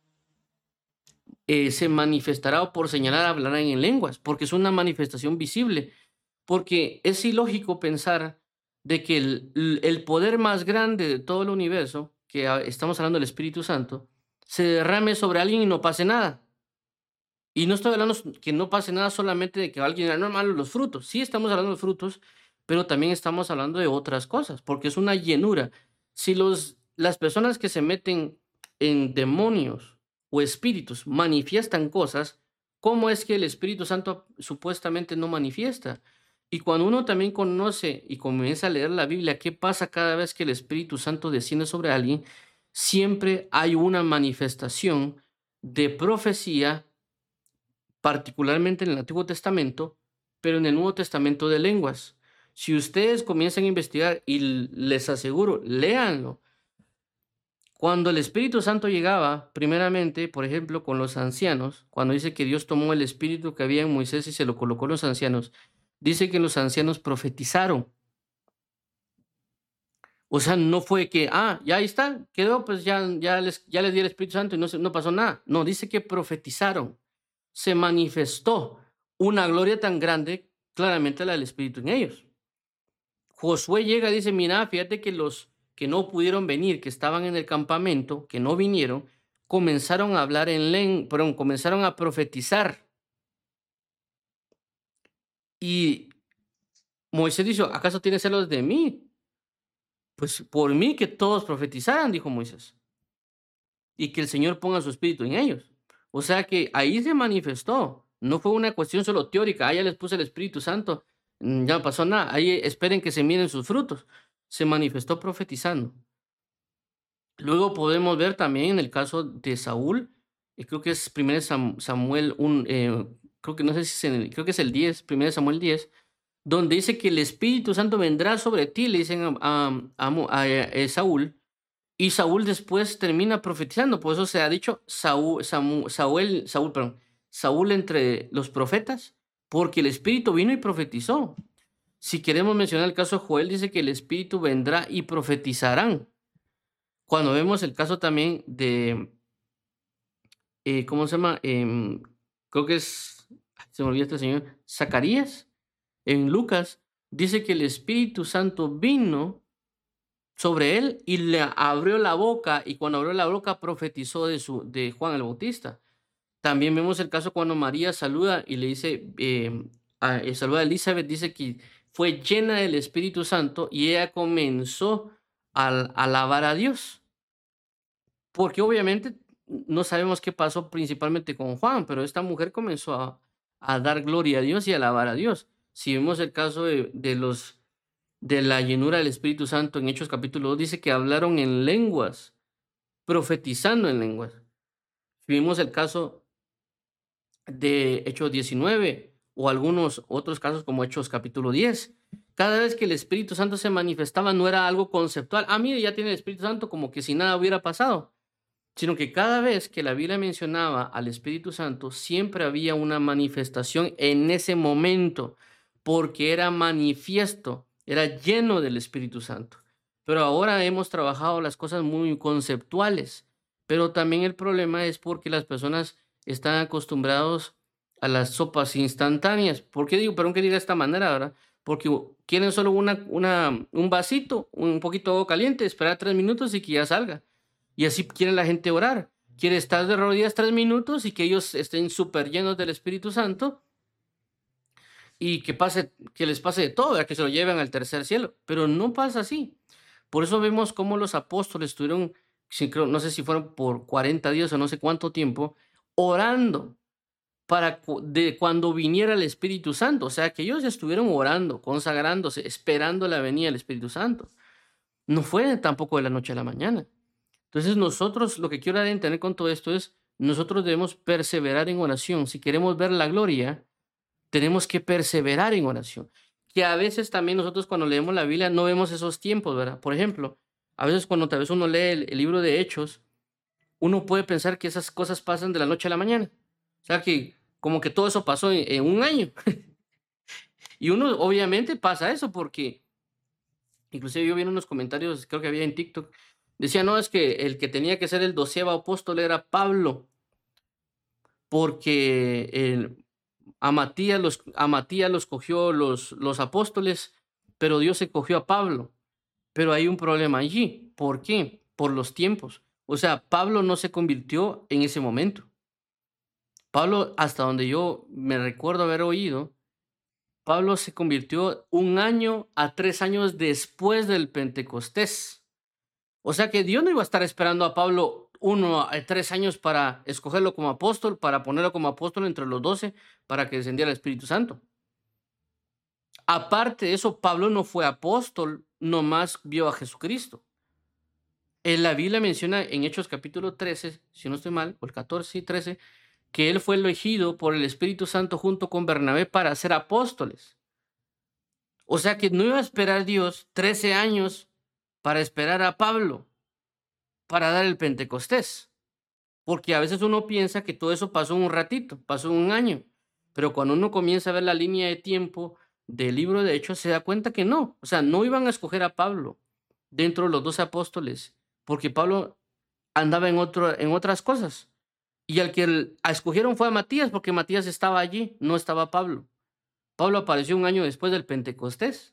eh, se manifestará o por señalar hablará en lenguas, porque es una manifestación visible. Porque es ilógico pensar de que el, l- el poder más grande de todo el universo, que a- estamos hablando del Espíritu Santo, se derrame sobre alguien y no pase nada. Y no estoy hablando s- que no pase nada solamente de que alguien, "Ah, no, malo, los frutos". Sí, estamos hablando de frutos, pero también estamos hablando de otras cosas, porque es una llenura. Si los, las personas que se meten en demonios o espíritus manifiestan cosas, ¿cómo es que el Espíritu Santo supuestamente no manifiesta? Y cuando uno también conoce y comienza a leer la Biblia, ¿qué pasa cada vez que el Espíritu Santo desciende sobre alguien? Siempre hay una manifestación de profecía, particularmente en el Antiguo Testamento, pero en el Nuevo Testamento de lenguas. Si ustedes comienzan a investigar, y l- les aseguro, léanlo. Cuando el Espíritu Santo llegaba, primeramente, por ejemplo, con los ancianos, cuando dice que Dios tomó el espíritu que había en Moisés y se lo colocó en los ancianos, dice que los ancianos profetizaron. O sea, no fue que, ah, ya ahí está, quedó, pues ya, ya les, ya les di el Espíritu Santo y no, se- no pasó nada. No, dice que profetizaron. Se manifestó una gloria tan grande, claramente la del Espíritu en ellos. Josué llega y dice, mira, fíjate que los que no pudieron venir, que estaban en el campamento, que no vinieron, comenzaron a hablar en lengua, perdón, comenzaron a profetizar. Y Moisés dijo, ¿acaso tienes celos de mí? Pues por mí que todos profetizaran, dijo Moisés, y que el Señor ponga su espíritu en ellos. O sea que ahí se manifestó. No fue una cuestión solo teórica. Ah, ya les puse el Espíritu Santo. mm, Ya no pasó nada. Ahí esperen que se miren sus frutos. Se manifestó profetizando. Luego podemos ver también en el caso de Saúl, eh, creo que es primero Samuel, un, eh, creo que no sé si es en el- creo que es el diez, primero Samuel diez, donde dice que el Espíritu Santo vendrá sobre ti, le dicen a, a- a Mo- a, eh, Saúl, y Saúl después termina profetizando. Por eso se ha dicho Saúl, Samu- Saúl, Saúl, perdón, Saúl entre los profetas, porque el Espíritu vino y profetizó. Si queremos mencionar el caso de Joel, dice que el Espíritu vendrá y profetizarán. Cuando vemos el caso también de, eh, ¿cómo se llama? Em, creo que es, ay, se me olvidó este señor, Zacarías, en Lucas, dice que el Espíritu Santo vino sobre él y le abrió la boca, y cuando abrió la boca profetizó de, su, de Juan el Bautista. También vemos el caso cuando María saluda y le dice, eh, a- eh, saluda a Elizabeth, dice que fue llena del Espíritu Santo y ella comenzó a, a alabar a Dios. Porque obviamente no sabemos qué pasó principalmente con Juan, pero esta mujer comenzó a, a dar gloria a Dios y a alabar a Dios. Si vemos el caso de, de los de la llenura del Espíritu Santo en Hechos capítulo dos, dice que hablaron en lenguas, profetizando en lenguas. Si vimos el caso de Hechos diecinueve o algunos otros casos como Hechos capítulo diez, cada vez que el Espíritu Santo se manifestaba no era algo conceptual. Ah, mire, ya tiene el Espíritu Santo, como que si nada hubiera pasado, sino que cada vez que la Biblia mencionaba al Espíritu Santo, siempre había una manifestación en ese momento, porque era manifiesto, era lleno del Espíritu Santo. Pero ahora hemos trabajado las cosas muy conceptuales, pero también el problema es porque las personas están acostumbrados a las sopas instantáneas. ¿Por qué digo, perdón que diga de esta manera, verdad? Porque u- quieren solo una, una, un vasito, un poquito de agua caliente, esperar tres minutos y que ya salga. Y así quiere la gente orar. Quiere estar de rodillas tres minutos y que ellos estén súper llenos del Espíritu Santo y que pase, que les pase de todo, ¿verdad? Que se lo lleven al tercer cielo, pero no pasa así. Por eso vemos cómo los apóstoles estuvieron, sí, creo, no sé si fueron por cuarenta días o no sé cuánto tiempo, orando para cu- de cuando viniera el Espíritu Santo. O sea, que ellos estuvieron orando, consagrándose, esperando la venida del Espíritu Santo. No fue tampoco de la noche a la mañana. Entonces nosotros, lo que quiero dar a entender con todo esto es, nosotros debemos perseverar en oración. Si queremos ver la gloria, tenemos que perseverar en oración. Que a veces también nosotros cuando leemos la Biblia no vemos esos tiempos, ¿verdad? Por ejemplo, a veces cuando tal vez uno lee el, el libro de Hechos, uno puede pensar que esas cosas pasan de la noche a la mañana. O sea, que como que todo eso pasó en, en un año. Y uno obviamente pasa eso porque, inclusive yo vi en unos comentarios, creo que había en TikTok, decía, no, es que el que tenía que ser el doceavo apóstol era Pablo, porque el, a Matías los, a Matías los cogió los, los apóstoles, pero Dios se cogió a Pablo. Pero hay un problema allí. ¿Por qué? Por los tiempos. O sea, Pablo no se convirtió en ese momento. Pablo, hasta donde yo me recuerdo haber oído, Pablo se convirtió un año a tres años después del Pentecostés. O sea que Dios no iba a estar esperando a Pablo uno a tres años para escogerlo como apóstol, para ponerlo como apóstol entre los doce, para que descendiera el Espíritu Santo. Aparte de eso, Pablo no fue apóstol, nomás vio a Jesucristo. En la Biblia menciona en Hechos capítulo trece, si no estoy mal, o el catorce y trece, que él fue elegido por el Espíritu Santo junto con Bernabé para ser apóstoles. O sea que no iba a esperar Dios trece años para esperar a Pablo para dar el Pentecostés. Porque a veces uno piensa que todo eso pasó en un ratito, pasó en un año. Pero cuando uno comienza a ver la línea de tiempo del libro de Hechos, se da cuenta que no. O sea, no iban a escoger a Pablo dentro de los doce apóstoles, porque Pablo andaba en, otro, en otras cosas. Y al que el- a escogieron fue a Matías, porque Matías estaba allí, no estaba Pablo. Pablo apareció un año después del Pentecostés.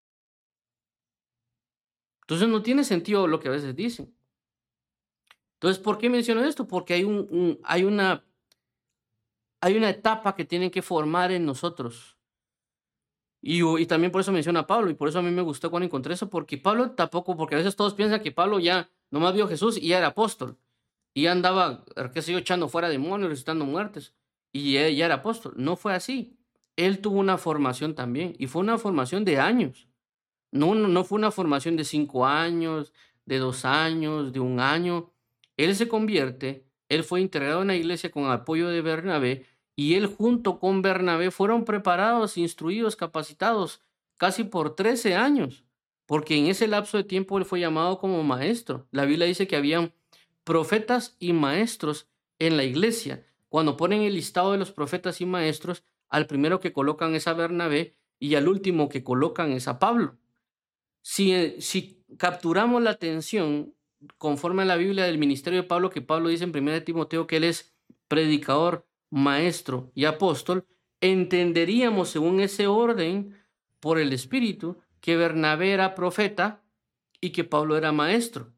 Entonces no tiene sentido lo que a veces dicen. Entonces, ¿por qué menciono esto? Porque hay, un, un- hay, una, hay una etapa que tienen que formar en nosotros. Y, u- y también por eso menciona a Pablo, y por eso a mí me gustó cuando encontré eso, porque Pablo tampoco, porque a veces todos piensan que Pablo ya nomás vio a Jesús y ya era apóstol. Y ya andaba, eh, qué sé yo, echando fuera demonios, resucitando muertes. Y ya, ya era apóstol. No fue así. Él tuvo una formación también, y fue una formación de años. No, no, no fue una formación de cinco años, de dos años, de un año. Él se convierte, él fue integrado en la iglesia con apoyo de Bernabé, y él junto con Bernabé fueron preparados, instruidos, capacitados casi por trece años, porque en ese lapso de tiempo él fue llamado como maestro. La Biblia dice que habían profetas y maestros en la iglesia. Cuando ponen el listado de los profetas y maestros, al primero que colocan es a Bernabé y al último que colocan es a Pablo. Si, eh, si capturamos la atención conforme a la Biblia del ministerio de Pablo, que Pablo dice en primera de Timoteo que él es predicador, maestro y apóstol, entenderíamos según ese orden por el Espíritu que Bernabé era profeta y que Pablo era maestro.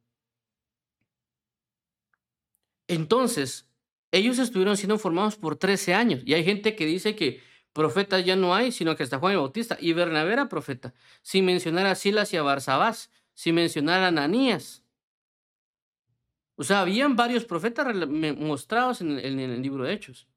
Entonces, ellos estuvieron siendo formados por trece años y hay gente que dice que profetas ya no hay, sino que hasta Juan el Bautista y Bernabé era profeta, sin mencionar a Silas y a Barsabás, sin mencionar a Ananías. O sea, habían varios profetas rela- me- mostrados en, el en el libro de Hechos.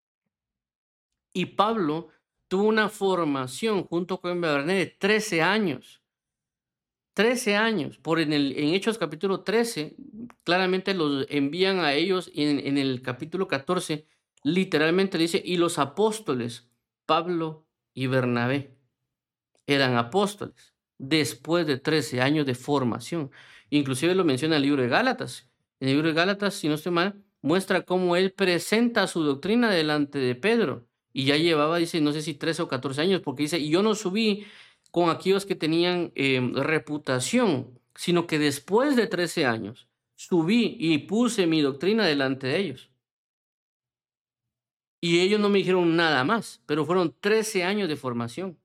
Y Pablo tuvo una formación junto con Bernabé de trece años. trece años. Por en, el, en Hechos capítulo trece, claramente los envían a ellos y en, en el capítulo catorce, literalmente dice, y los apóstoles, Pablo y Bernabé, eran apóstoles después de trece años de formación. Inclusive lo menciona el libro de Gálatas. En el libro de Gálatas, si no estoy mal, muestra cómo él presenta su doctrina delante de Pedro. Y ya llevaba, dice, no sé si trece o catorce años, porque dice, y yo no subí con aquellos que tenían eh, reputación, sino que después de trece años subí y puse mi doctrina delante de ellos. Y ellos no me dijeron nada más, pero fueron trece años de formación.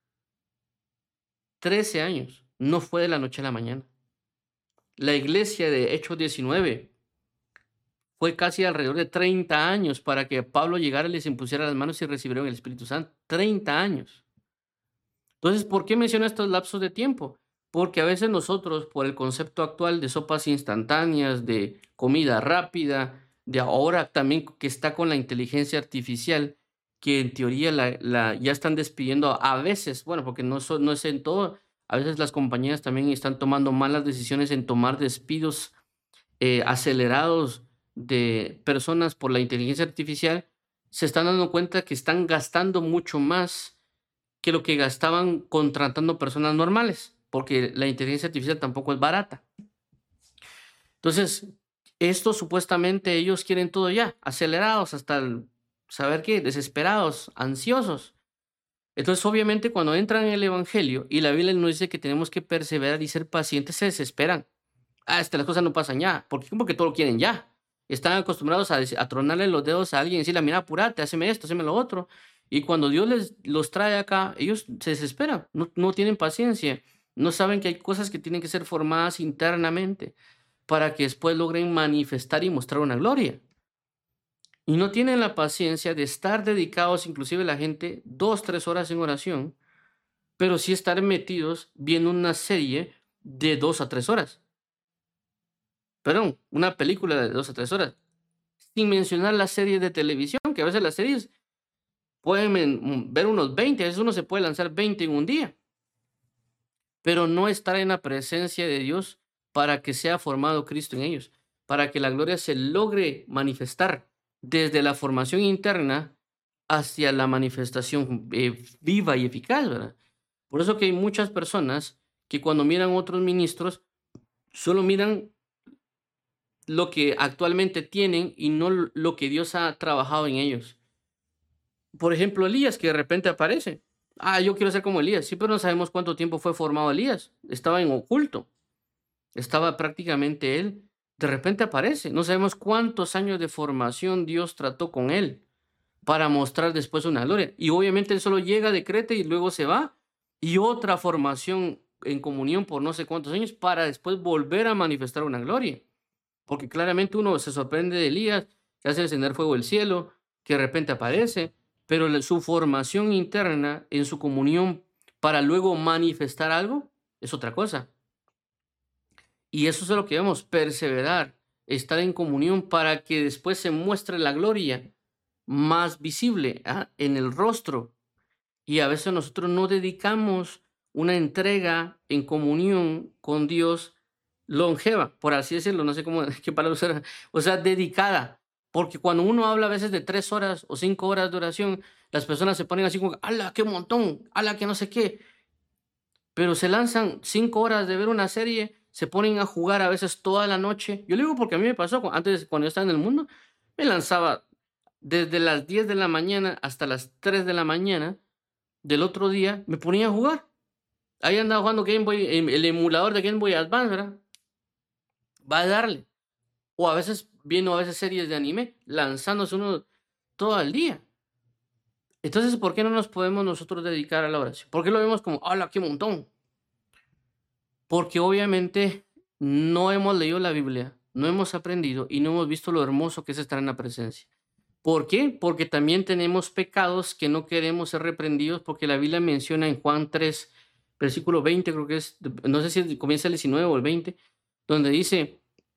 trece años. No fue de la noche a la mañana. La iglesia de Hechos diecinueve fue casi alrededor de treinta años para que Pablo llegara y les impusiera las manos y recibieron el Espíritu Santo. treinta años. Entonces, ¿por qué menciono estos lapsos de tiempo? Porque a veces nosotros, por el concepto actual de sopas instantáneas, de comida rápida, de ahora también que está con la inteligencia artificial, que en teoría la, la- ya están despidiendo a veces, bueno, porque no, so- no es en todo, a veces las compañías también están tomando malas decisiones en tomar despidos eh, acelerados de personas por la inteligencia artificial, se están dando cuenta que están gastando mucho más que lo que gastaban contratando personas normales, porque la inteligencia artificial tampoco es barata. Entonces, esto supuestamente ellos quieren todo ya, acelerados hasta el, saber qué, desesperados, ansiosos. Entonces, obviamente, cuando entran en el Evangelio y la Biblia nos dice que tenemos que perseverar y ser pacientes, se desesperan. Ah, este, las cosas no pasan ya. ¿Por qué? Porque todo lo quieren ya. Están acostumbrados a, dec- a tronarle los dedos a alguien y decirle, mira, apúrate, haceme esto, haceme lo otro. Y cuando Dios les los trae acá, ellos se desesperan, no, no tienen paciencia, no saben que hay cosas que tienen que ser formadas internamente para que después logren manifestar y mostrar una gloria. Y no tienen la paciencia de estar dedicados, inclusive la gente, dos, tres horas en oración, pero sí estar metidos viendo una serie de dos a tres horas. Perdón, una película de dos a tres horas. Sin mencionar las series de televisión, que a veces las series pueden men- mm, ver unos veinte, a veces uno se puede lanzar veinte en un día, pero no estar en la presencia de Dios para que sea formado Cristo en ellos, para que la gloria se logre manifestar desde la formación interna hacia la manifestación eh, viva y eficaz, ¿verdad? Por eso que hay muchas personas que cuando miran otros ministros, solo miran lo que actualmente tienen y no lo que Dios ha trabajado en ellos. Por ejemplo, Elías, que de repente aparece. Ah, yo quiero ser como Elías. Sí, pero no sabemos cuánto tiempo fue formado Elías. Estaba en oculto. Estaba prácticamente él. De repente aparece. No sabemos cuántos años de formación Dios trató con él para mostrar después una gloria. Y obviamente él solo llega, decreta y luego se va. Y otra formación en comunión por no sé cuántos años para después volver a manifestar una gloria. Porque claramente uno se sorprende de Elías, que hace descender fuego del cielo, que de repente aparece, pero la- su formación interna en su comunión para luego manifestar algo es otra cosa. Y eso es lo que vemos, perseverar, estar en comunión para que después se muestre la gloria más visible, ¿ah?, en el rostro. Y a veces nosotros no dedicamos una entrega en comunión con Dios longeva, por así decirlo, no sé cómo, qué palabra usar, o sea, dedicada. Porque cuando uno habla a veces de tres horas o cinco horas de oración, las personas se ponen así como, ¡ala, qué montón! ¡Ala, que no sé qué! Pero se lanzan cinco horas de ver una serie, se ponen a jugar a veces toda la noche. Yo le digo porque a mí me pasó, cu- antes, cuando yo estaba en el mundo, me lanzaba desde las diez de la mañana hasta las tres de la mañana del otro día, me ponía a jugar. Ahí andaba jugando Game Boy, em, el emulador de Game Boy Advance, ¿verdad? Va a darle. O a veces viendo a veces series de anime, lanzándose uno todo el día. Entonces, ¿por qué no nos podemos nosotros dedicar a la oración? ¿Por qué lo vemos como, ¡hala, qué montón! Porque obviamente no hemos leído la Biblia, no hemos aprendido y no hemos visto lo hermoso que es estar en la presencia. ¿Por qué? Porque también tenemos pecados que no queremos ser reprendidos, porque la Biblia menciona en Juan tres, versículo veinte, creo que es, no sé si comienza el diecinueve o el veinte, donde dice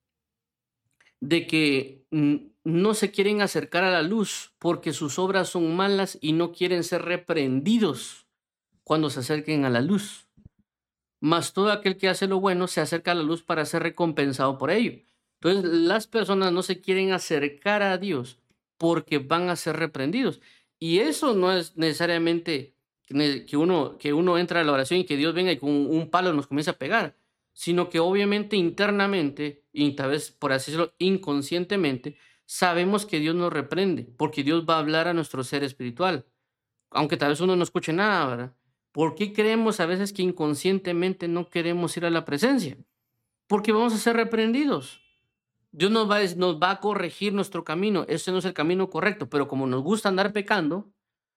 de que mm, no se quieren acercar a la luz porque sus obras son malas y no quieren ser reprendidos cuando se acerquen a la luz. Mas todo aquel que hace lo bueno se acerca a la luz para ser recompensado por ello. Entonces, las personas no se quieren acercar a Dios porque van a ser reprendidos. Y eso no es necesariamente ne- que uno, que uno entra a la oración y que Dios venga y con un palo nos comience a pegar, sino que obviamente internamente, y tal vez por así decirlo, inconscientemente, sabemos que Dios nos reprende, porque Dios va a hablar a nuestro ser espiritual, aunque tal vez uno no escuche nada, ¿verdad? ¿Por qué creemos a veces que inconscientemente no queremos ir a la presencia? Porque vamos a ser reprendidos. Dios nos va, a, nos va a corregir nuestro camino. Ese no es el camino correcto, pero como nos gusta andar pecando,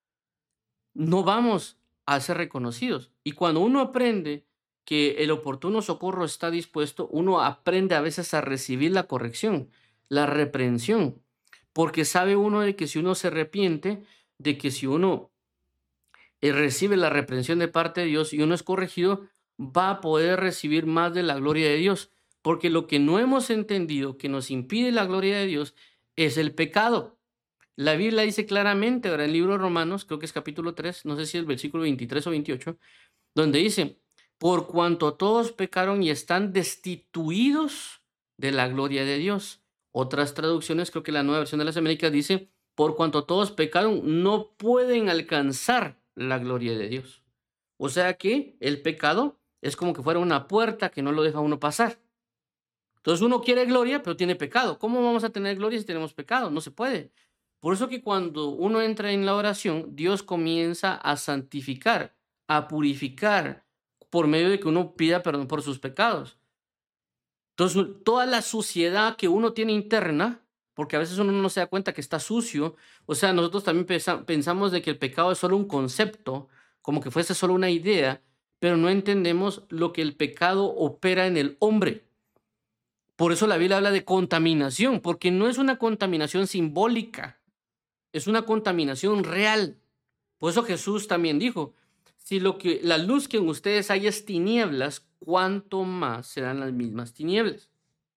no vamos a ser reconocidos. Y cuando uno aprende que el oportuno socorro está dispuesto, uno aprende a veces a recibir la corrección, la reprensión, porque sabe uno de que si uno se arrepiente, de que si uno eh, recibe la reprensión de parte de Dios y uno es corregido, va a poder recibir más de la gloria de Dios. Porque lo que no hemos entendido que nos impide la gloria de Dios es el pecado. La Biblia dice claramente, ahora en el libro de Romanos, creo que es capítulo tres, no sé si es versículo veintitrés o veintiocho, donde dice, por cuanto todos pecaron y están destituidos de la gloria de Dios. Otras traducciones, creo que la Nueva Versión de las Américas dice, por cuanto todos pecaron, no pueden alcanzar la gloria de Dios. O sea que el pecado es como que fuera una puerta que no lo deja uno pasar. Entonces uno quiere gloria, pero tiene pecado. ¿Cómo vamos a tener gloria si tenemos pecado? No se puede. Por eso que cuando uno entra en la oración, Dios comienza a santificar, a purificar, por medio de que uno pida perdón por sus pecados. Entonces, toda la suciedad que uno tiene interna, porque a veces uno no se da cuenta que está sucio, o sea, nosotros también pensa- pensamos de que el pecado es solo un concepto, como que fuese solo una idea, pero no entendemos lo que el pecado opera en el hombre. Por eso la Biblia habla de contaminación, porque no es una contaminación simbólica, es una contaminación real. Por eso Jesús también dijo, si lo que la luz que en ustedes hay es tinieblas, ¿cuánto más serán las mismas tinieblas?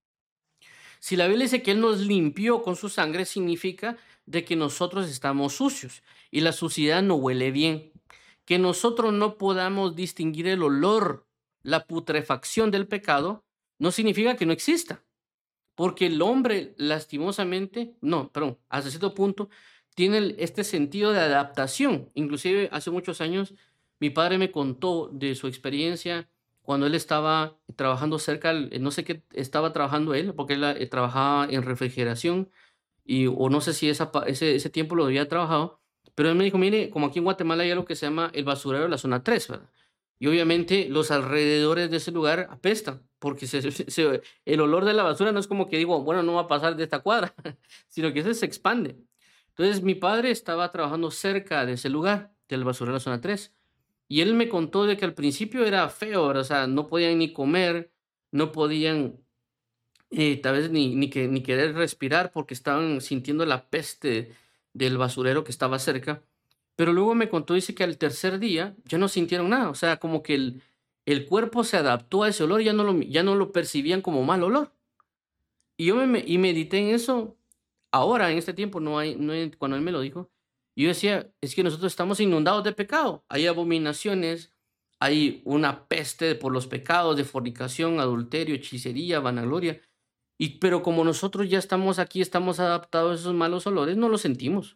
Si la Biblia dice que Él nos limpió con su sangre, significa de que nosotros estamos sucios y la suciedad no huele bien. Que nosotros no podamos distinguir el olor, la putrefacción del pecado, no significa que no exista. Porque el hombre, lastimosamente, no, perdón, hasta cierto punto, tiene el- este sentido de adaptación. Inclusive hace muchos años, mi padre me contó de su experiencia cuando él estaba trabajando cerca, al- no sé qué estaba trabajando él, porque él eh, trabajaba en refrigeración, y, o no sé si esa, pa- ese, ese tiempo lo había trabajado, pero él me dijo, mire, como aquí en Guatemala hay algo que se llama el basurero de la zona tres, ¿verdad? Y obviamente los alrededores de ese lugar apestan, porque se, se- se- el olor de la basura no es como que digo, bueno, no va a pasar de esta cuadra, sino que ese se expande. Entonces mi padre estaba trabajando cerca de ese lugar, del basurero de la zona tres, y él me contó de que al principio era feo, ¿verdad? O sea, no podían ni comer, no podían eh, tal vez ni, ni, que, ni querer respirar porque estaban sintiendo la peste del basurero que estaba cerca. Pero luego me contó, dice que al tercer día ya no sintieron nada, o sea, como que el, el cuerpo se adaptó a ese olor y ya no lo, ya no lo percibían como mal olor. Y yo me, me- y medité en eso ahora, en este tiempo, no hay, no hay- cuando él me lo dijo. Y yo decía, es que nosotros estamos inundados de pecado. Hay abominaciones, hay una peste por los pecados de fornicación, adulterio, hechicería, vanagloria. Y pero como nosotros ya estamos aquí, estamos adaptados a esos malos olores, no los sentimos.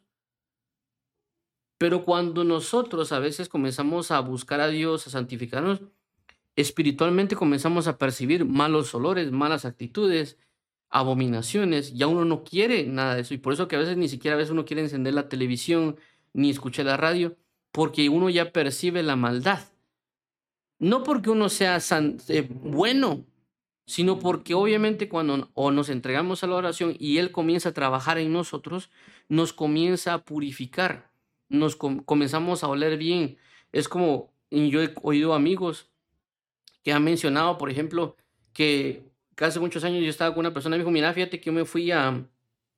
Pero cuando nosotros a veces comenzamos a buscar a Dios, a santificarnos, espiritualmente comenzamos a percibir malos olores, malas actitudes, abominaciones, ya uno no quiere nada de eso. Y por eso que a veces ni siquiera a veces uno quiere encender la televisión ni escuchar la radio, porque uno ya percibe la maldad. No porque uno sea san- eh, bueno, sino porque obviamente cuando o nos entregamos a la oración y Él comienza a trabajar en nosotros, nos comienza a purificar, nos com- comenzamos a oler bien. Es como, y yo he oído amigos que han mencionado, por ejemplo, que, que hace muchos años yo estaba con una persona y me dijo, mira, fíjate que yo me fui a,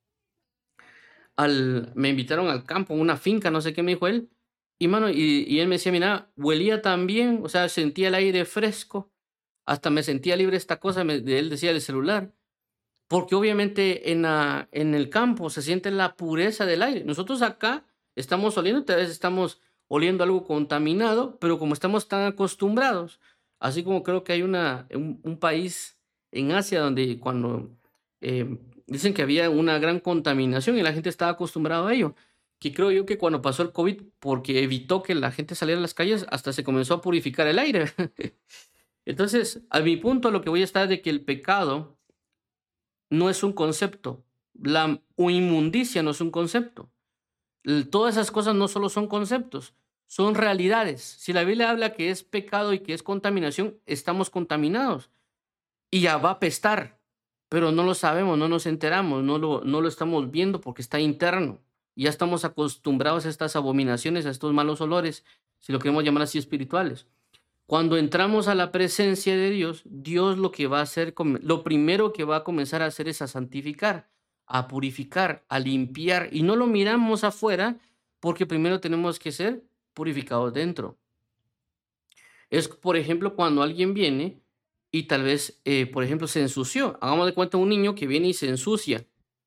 al, me invitaron al campo, a una finca, no sé qué me dijo él, y mano, y, y él me decía, mira, huelía tan bien, o sea, sentía el aire fresco, hasta me sentía libre esta cosa, me- de él decía el celular. Porque obviamente en, la, en el campo se siente la pureza del aire. Nosotros acá estamos oliendo, tal vez estamos oliendo algo contaminado, pero como estamos tan acostumbrados, así como creo que hay una, un, un país en Asia donde cuando eh, dicen que había una gran contaminación y la gente estaba acostumbrada a ello, que creo yo que cuando pasó el COVID, porque evitó que la gente saliera a las calles, hasta se comenzó a purificar el aire. Entonces, a mi punto, lo que voy a estar de que el pecado no es un concepto. La inmundicia no es un concepto. L- Todas esas cosas no solo son conceptos, son realidades. Si la Biblia habla que es pecado y que es contaminación, estamos contaminados y ya va a apestar, pero no lo sabemos, no nos enteramos, no lo, no lo estamos viendo porque está interno. Ya estamos acostumbrados a estas abominaciones, a estos malos olores, si lo queremos llamar así espirituales. Cuando entramos a la presencia de Dios, Dios lo que va a hacer, come- lo primero que va a comenzar a hacer es a santificar, a purificar, a limpiar. Y no lo miramos afuera porque primero tenemos que ser purificados dentro. Es, por ejemplo, cuando alguien viene y tal vez, eh, por ejemplo, se ensució. Hagamos de cuenta un niño que viene y se ensucia.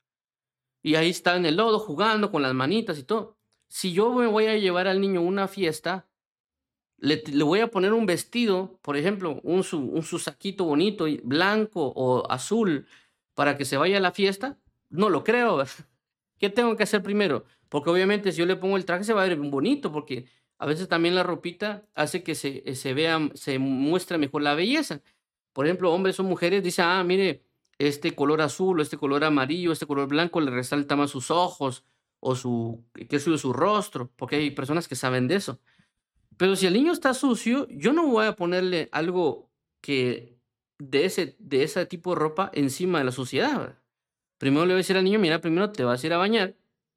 Y ahí está en el lodo jugando con las manitas y todo. Si yo me voy a llevar al niño a una fiesta, le, le voy a poner un vestido, por ejemplo, un su, un su saquito bonito, y blanco o azul, para que se vaya a la fiesta, no lo creo. ¿Verdad? ¿Qué tengo que hacer primero? Porque obviamente si yo le pongo el traje se va a ver bonito, porque a veces también la ropita hace que se, eh, se vea, se muestre mejor la belleza. Por ejemplo, hombres o mujeres dicen, ah, mire, este color azul o este color amarillo, este color blanco le resalta más sus ojos o su, qué sé yo, su rostro, porque hay personas que saben de eso. Pero si el niño está sucio, yo no voy a ponerle algo que de ese, de ese tipo de ropa encima de la suciedad. ¿Verdad? Primero le voy a decir al niño, mira, primero te vas a ir a bañar,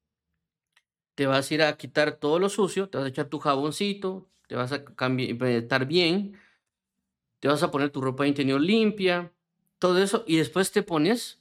te vas a ir a quitar todo lo sucio, te vas a echar tu jaboncito, te vas a cambiar, estar bien, te vas a poner tu ropa interior limpia, todo eso, y después te pones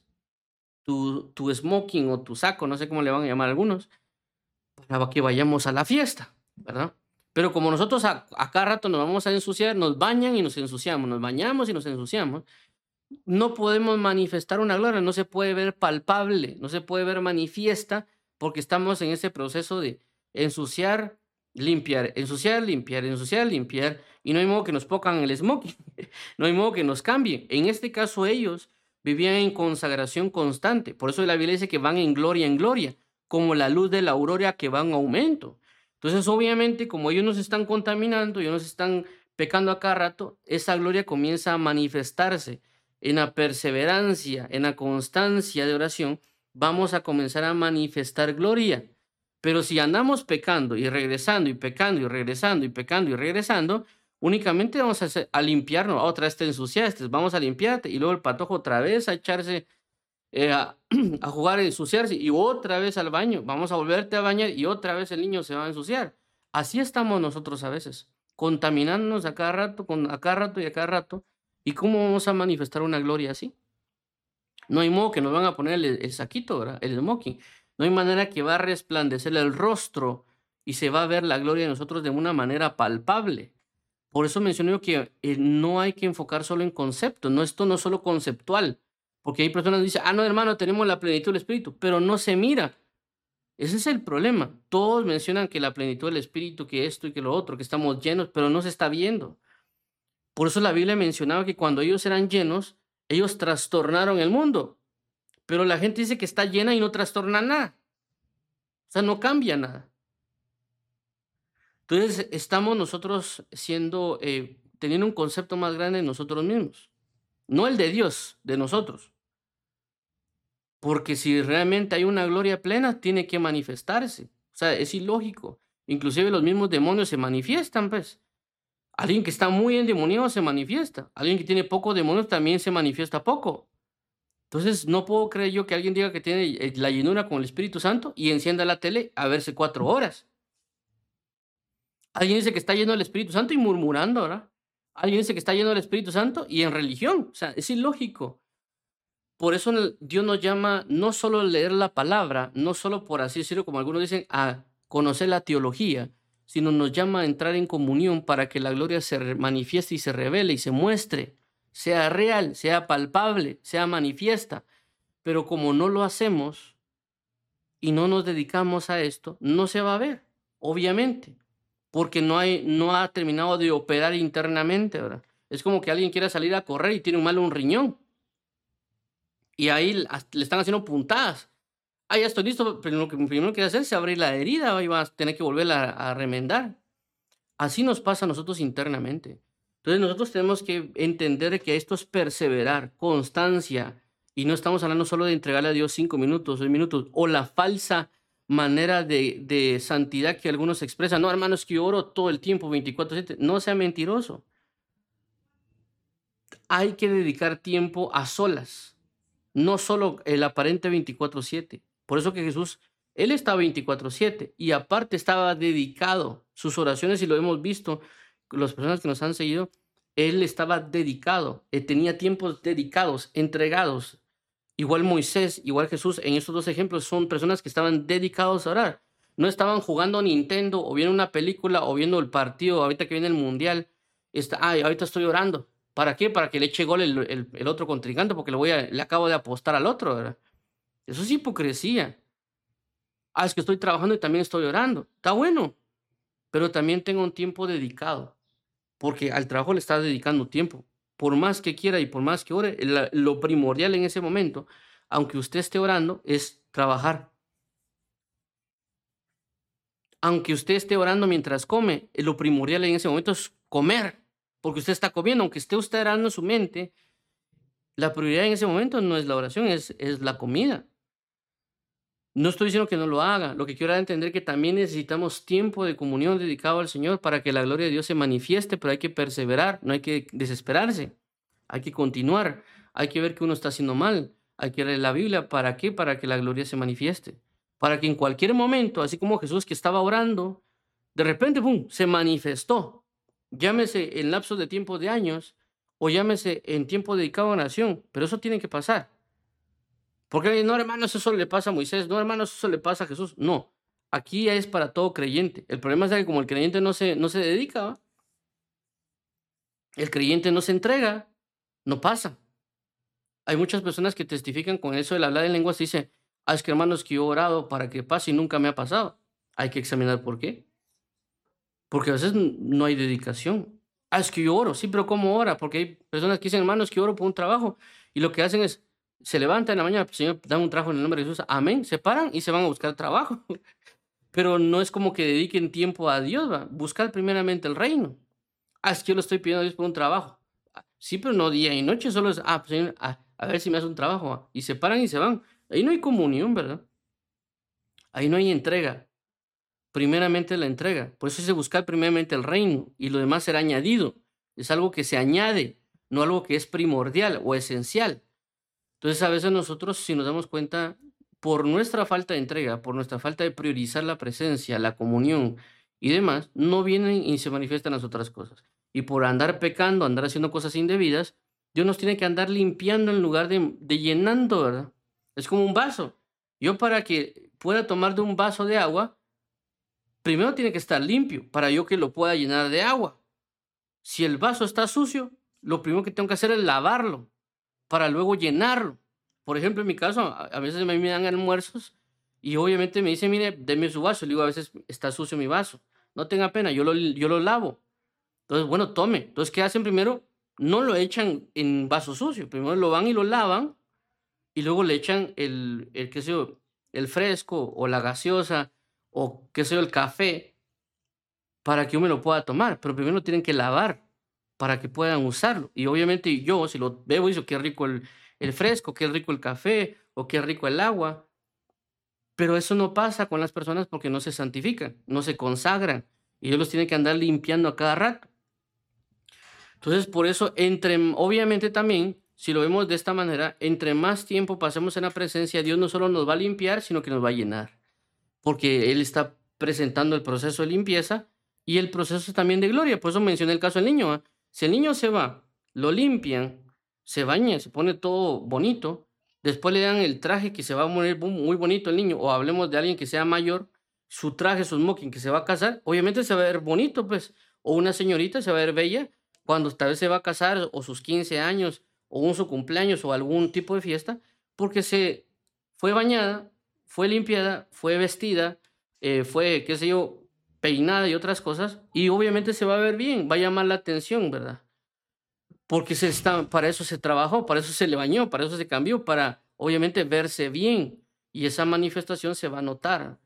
tu, tu smoking o tu saco, no sé cómo le van a llamar algunos, para que vayamos a la fiesta, ¿verdad? Pero como nosotros a, a cada rato nos vamos a ensuciar, nos bañan y nos ensuciamos, nos bañamos y nos ensuciamos, no podemos manifestar una gloria, no se puede ver palpable, no se puede ver manifiesta, porque estamos en ese proceso de ensuciar, limpiar, ensuciar, limpiar, ensuciar, limpiar, y no hay modo que nos pongan el smoking, no hay modo que nos cambien. En este caso ellos vivían en consagración constante, por eso la Biblia dice que van en gloria en gloria, como la luz de la aurora que va en aumento. Entonces, obviamente, como ellos nos están contaminando, ellos nos están pecando a cada rato, esa gloria comienza a manifestarse en la perseverancia, en la constancia de oración, vamos a comenzar a manifestar gloria. Pero si andamos pecando y regresando y pecando y regresando y pecando y regresando, únicamente vamos a, hacer, a limpiarnos. Otra vez te ensuciaste, vamos a limpiarte. Y luego el patojo otra vez a echarse, eh, a, a jugar, a ensuciarse. Y otra vez al baño. Vamos a volverte a bañar y otra vez el niño se va a ensuciar. Así estamos nosotros a veces, contaminándonos a cada rato, con, a cada rato y a cada rato. ¿Y cómo vamos a manifestar una gloria así? No hay modo que nos van a poner el, el saquito, ¿verdad? El smoking. No hay manera que va a resplandecer el rostro y se va a ver la gloria de nosotros de una manera palpable. Por eso mencioné que eh, no hay que enfocar solo en conceptos, no, esto no es solo conceptual, porque hay personas que dicen, ah, no, hermano, tenemos la plenitud del Espíritu, pero no se mira. Ese es el problema. Todos mencionan que la plenitud del Espíritu, que esto y que lo otro, que estamos llenos, pero no se está viendo. Por eso la Biblia mencionaba que cuando ellos eran llenos, ellos trastornaron el mundo. Pero la gente dice que está llena y no trastorna nada. O sea, no cambia nada. Entonces, estamos nosotros siendo, eh, teniendo un concepto más grande de nosotros mismos. No el de Dios, de nosotros. Porque si realmente hay una gloria plena, tiene que manifestarse. O sea, es ilógico. Inclusive los mismos demonios se manifiestan, pues. Alguien que está muy endemoniado se manifiesta. Alguien que tiene poco demonios también se manifiesta poco. Entonces, no puedo creer yo que alguien diga que tiene eh, la llenura con el Espíritu Santo y encienda la tele a verse cuatro horas. Alguien dice que está lleno del Espíritu Santo y murmurando, ¿verdad? Alguien dice que está lleno del Espíritu Santo y en religión. O sea, es ilógico. Por eso Dios nos llama no solo a leer la palabra, no solo por así decirlo, como algunos dicen, a conocer la teología, sino nos llama a entrar en comunión para que la gloria se manifieste y se revele y se muestre, sea real, sea palpable, sea manifiesta. Pero como no lo hacemos y no nos dedicamos a esto, no se va a ver, obviamente, porque no, hay, no ha terminado de operar internamente, ¿verdad? Es como que alguien quiera salir a correr y tiene un mal un riñón. Y ahí le están haciendo puntadas. Ah, ya estoy listo, pero lo que primero que hacer es abrir la herida y vas a tener que volverla a remendar. Así nos pasa a nosotros internamente. Entonces nosotros tenemos que entender que esto es perseverar, constancia, y no estamos hablando solo de entregarle a Dios cinco minutos, seis minutos, o la falsa manera de, de santidad que algunos expresan. No, hermano, es que yo oro todo el tiempo, veinticuatro siete. No sea mentiroso. Hay que dedicar tiempo a solas, no solo el aparente veinticuatro siete. Por eso que Jesús, él estaba veinticuatro siete y aparte estaba dedicado. Sus oraciones, y lo hemos visto, las personas que nos han seguido, él estaba dedicado, él tenía tiempos dedicados, entregados. Igual Moisés, igual Jesús, en estos dos ejemplos son personas que estaban dedicados a orar. No estaban jugando Nintendo, o viendo una película, o viendo el partido, ahorita que viene el mundial. Está, ay, ahorita estoy orando. ¿Para qué? Para que le eche gol el, el- el otro contrincante, porque le voy a, le acabo de apostar al otro, ¿verdad? Eso es hipocresía. Ah, es que estoy trabajando y también estoy orando. Está bueno, pero también tengo un tiempo dedicado, porque al trabajo le está dedicando tiempo. Por más que quiera y por más que ore, la- lo primordial en ese momento, aunque usted esté orando, es trabajar. Aunque usted esté orando mientras come, eh, lo primordial en ese momento es comer, porque usted está comiendo, aunque esté usted orando en su mente, la prioridad en ese momento no es la oración, es, es la comida. No estoy diciendo que no lo haga, lo que quiero dar a entender es que también necesitamos tiempo de comunión dedicado al Señor para que la gloria de Dios se manifieste, pero hay que perseverar, no hay que desesperarse, hay que continuar, hay que ver que uno está haciendo mal, hay que leer la Biblia, ¿para qué? Para que la gloria se manifieste, para que en cualquier momento, así como Jesús que estaba orando, de repente, ¡pum!, se manifestó, llámese en lapso de tiempo de años o llámese en tiempo dedicado a oración, pero eso tiene que pasar. Porque no, hermanos, eso solo le pasa a Moisés, no, hermanos, eso le pasa a Jesús. No, aquí es para todo creyente. El problema es que como el creyente no se, no se dedica, ¿va? El creyente no se entrega, no pasa. Hay muchas personas que testifican con eso del hablar en lenguas y dicen, ah, es que hermanos, que yo he orado para que pase y nunca me ha pasado. Hay que examinar por qué. Porque a veces n- no hay dedicación. Ah, es que yo oro, sí, pero ¿cómo ora? Porque hay personas que dicen, hermanos, que yo oro por un trabajo. Y lo que hacen es, se levantan en la mañana, Señor, dan un trabajo en el nombre de Jesús, amén, se paran y se van a buscar trabajo. Pero no es como que dediquen tiempo a Dios, va. Buscar primeramente el reino. Ah, es que yo lo estoy pidiendo a Dios por un trabajo. Ah, sí, pero no día y noche, solo es, ah, pues, Señor, a, a ver si me hace un trabajo, va. Y se paran y se van. Ahí no hay comunión, ¿verdad? Ahí no hay entrega. Primeramente la entrega. Por eso es de buscar primeramente el reino y lo demás será añadido. Es algo que se añade, no algo que es primordial o esencial. Entonces, a veces nosotros, si nos damos cuenta, por nuestra falta de entrega, por nuestra falta de priorizar la presencia, la comunión y demás, no vienen y se manifiestan las otras cosas. Y por andar pecando, andar haciendo cosas indebidas, Dios nos tiene que andar limpiando en lugar de, de llenando, ¿verdad? Es como un vaso. Yo para que pueda tomar de un vaso de agua, primero tiene que estar limpio para yo que lo pueda llenar de agua. Si el vaso está sucio, lo primero que tengo que hacer es lavarlo para luego llenarlo. Por ejemplo, en mi caso, a, a veces me, me dan almuerzos y obviamente me dicen, mire, deme su vaso. Le digo, a veces está sucio mi vaso. No tenga pena, yo lo, yo lo lavo. Entonces, bueno, tome. Entonces, ¿qué hacen primero? No lo echan en vaso sucio. Primero lo van y lo lavan y luego le echan el, el qué sé yo, el fresco o la gaseosa o qué sé yo, el café para que yo me lo pueda tomar. Pero primero lo tienen que lavar para que puedan usarlo. Y obviamente yo, si lo bebo, digo, qué rico el, el fresco, qué rico el café o qué rico el agua. Pero eso no pasa con las personas porque no se santifican, no se consagran. Y ellos los tienen que andar limpiando a cada rato. Entonces, por eso, entre, obviamente también, si lo vemos de esta manera, entre más tiempo pasemos en la presencia, Dios no solo nos va a limpiar, sino que nos va a llenar. Porque Él está presentando el proceso de limpieza y el proceso también de gloria. Por eso mencioné el caso del niño. ¿Ah? Si el niño se va, lo limpian, se baña, se pone todo bonito, después le dan el traje que se va a poner bu- muy bonito el niño, o hablemos de alguien que sea mayor, su traje, su smoking que se va a casar, obviamente se va a ver bonito, pues, o una señorita se va a ver bella cuando tal vez se va a casar, o sus quince años, o un su cumpleaños, o algún tipo de fiesta, porque se fue bañada, fue limpiada, fue vestida, eh, fue, qué sé yo, peinada y otras cosas, y obviamente se va a ver bien, va a llamar la atención, ¿verdad? Porque se está, para eso se trabajó, para eso se le bañó, para eso se cambió, para obviamente verse bien, y esa manifestación se va a notar,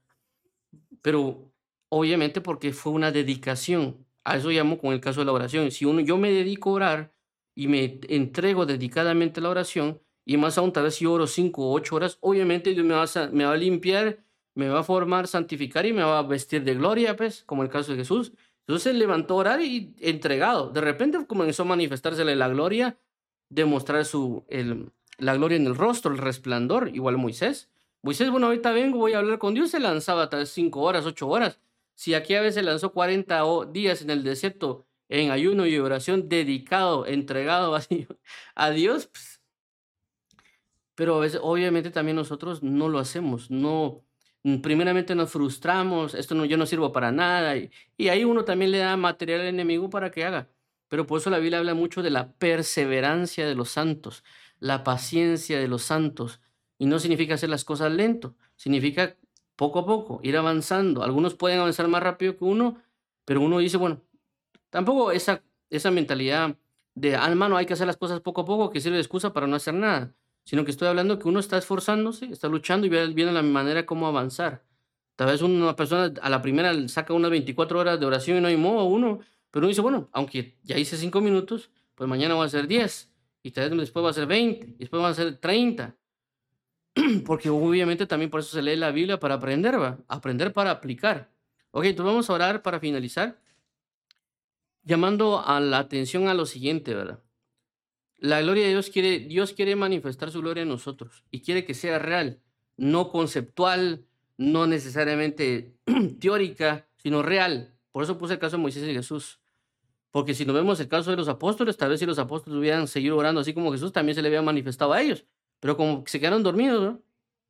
pero obviamente porque fue una dedicación. A eso llamo con el caso de la oración. Si uno, yo me dedico a orar y me entrego dedicadamente a la oración, y más aún, tal vez si oro cinco o ocho horas, obviamente Dios me va, a, sa- me va a limpiar, me va a formar, santificar y me va a vestir de gloria, pues, como el caso de Jesús. Entonces se levantó a orar y entregado. De repente comenzó a manifestársele la gloria, demostrar su, el, la gloria en el rostro, el resplandor, igual Moisés. Moisés, bueno, ahorita vengo, voy a hablar con Dios, se lanzaba tal vez cinco horas, ocho horas. Si aquí a veces lanzó cuarenta o- días en el desierto en ayuno y oración, dedicado, entregado así a Dios, pues, pero a veces, obviamente también nosotros no lo hacemos, no, mm, primeramente nos frustramos, esto no, yo no sirvo para nada, y, y ahí uno también le da material al enemigo para que haga. Pero por eso la Biblia habla mucho de la perseverancia de los santos, la paciencia de los santos, y no significa hacer las cosas lento, significa poco a poco, ir avanzando. Algunos pueden avanzar más rápido que uno, pero uno dice, bueno, tampoco esa, esa mentalidad de, ah, hermano, hay que hacer las cosas poco a poco, que sirve de excusa para no hacer nada, sino que estoy hablando que uno está esforzándose, está luchando y ve- viene la manera cómo avanzar. Tal vez una persona a la primera saca unas veinticuatro horas de oración y no hay modo uno, pero uno dice, bueno, aunque ya hice cinco minutos, pues mañana va a ser diez y tal vez después va a ser veinte y después va a ser treinta, porque obviamente también por eso se lee la Biblia para aprender, ¿va? Aprender para aplicar. Ok, entonces vamos a orar para finalizar, llamando a la atención a lo siguiente, ¿verdad? La gloria de Dios quiere, Dios quiere manifestar su gloria en nosotros y quiere que sea real, no conceptual, no necesariamente teórica, sino real. Por eso puse el caso de Moisés y Jesús. Porque si nos vemos el caso de los apóstoles, tal vez si los apóstoles hubieran seguido orando así como Jesús, también se le había manifestado a ellos. Pero como se quedaron dormidos, ¿no?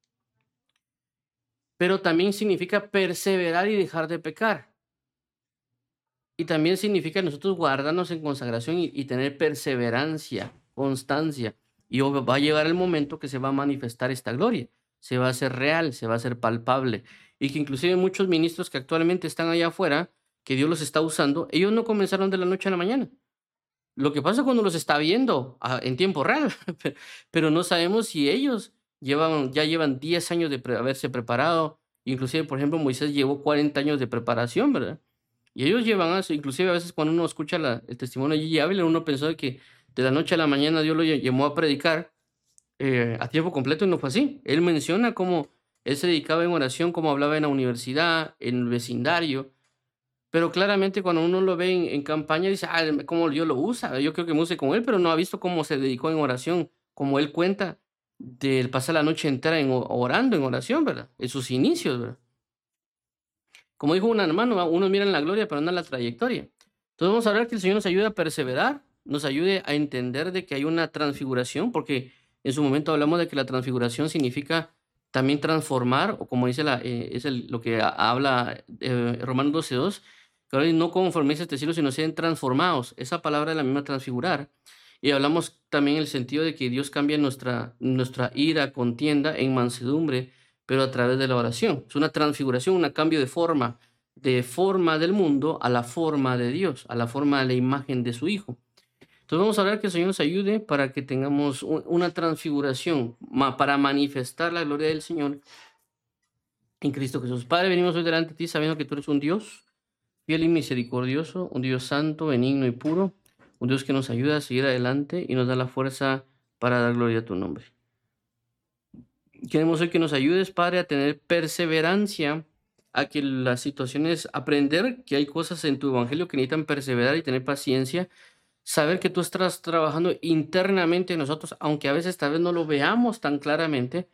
Pero también significa perseverar y dejar de pecar. Y también significa nosotros guardarnos en consagración y, y tener perseverancia, constancia. Y ob- va a llegar el momento que se va a manifestar esta gloria. Se va a hacer real, se va a hacer palpable. Y que inclusive muchos ministros que actualmente están allá afuera, que Dios los está usando, ellos no comenzaron de la noche a la mañana. Lo que pasa cuando los está viendo ah, en tiempo real, pe- pero no sabemos si ellos llevan, ya llevan diez años de pre- haberse preparado. Inclusive, por ejemplo, Moisés llevó cuarenta años de preparación, ¿verdad? Y ellos llevan eso, inclusive a veces cuando uno escucha la- el testimonio de Gigi Ávila, uno pensó de que de la noche a la mañana Dios lo lle- llamó a predicar eh, a tiempo completo y no fue así. Él menciona cómo él se dedicaba en oración, cómo hablaba en la universidad, en el vecindario, pero claramente cuando uno lo ve en, en campaña dice, ah, cómo Dios lo usa. Yo creo que me use con él, pero no ha visto cómo se dedicó en oración, como él cuenta del pasar la noche entera en, o- orando en oración, ¿verdad? En sus inicios, ¿verdad? Como dijo un hermano, ¿va? Uno mira en la gloria, pero no en la trayectoria. Entonces vamos a ver que el Señor nos ayude a perseverar, nos ayude a entender de que hay una transfiguración, porque en su momento hablamos de que la transfiguración significa también transformar, o como dice la, eh, es el- lo que ha- habla eh, Romanos doce dos, que ahora no conforméis a este siglo, sino sean transformados. Esa palabra es la misma transfigurar. Y hablamos también en el sentido de que Dios cambia nuestra, nuestra ira, contienda en mansedumbre, pero a través de la oración. Es una transfiguración, un cambio de forma, de forma del mundo a la forma de Dios, a la forma de la imagen de su Hijo. Entonces vamos a hablar que el Señor nos ayude para que tengamos un- una transfiguración, ma- para manifestar la gloria del Señor en Cristo Jesús. Padre, venimos hoy delante de ti sabiendo que tú eres un Dios fiel y misericordioso, un Dios santo, benigno y puro, un Dios que nos ayuda a seguir adelante y nos da la fuerza para dar gloria a tu nombre. Queremos hoy que nos ayudes, Padre, a tener perseverancia, a que las situaciones, aprender que hay cosas en tu evangelio que necesitan perseverar y tener paciencia, saber que tú estás trabajando internamente en nosotros, aunque a veces tal vez no lo veamos tan claramente,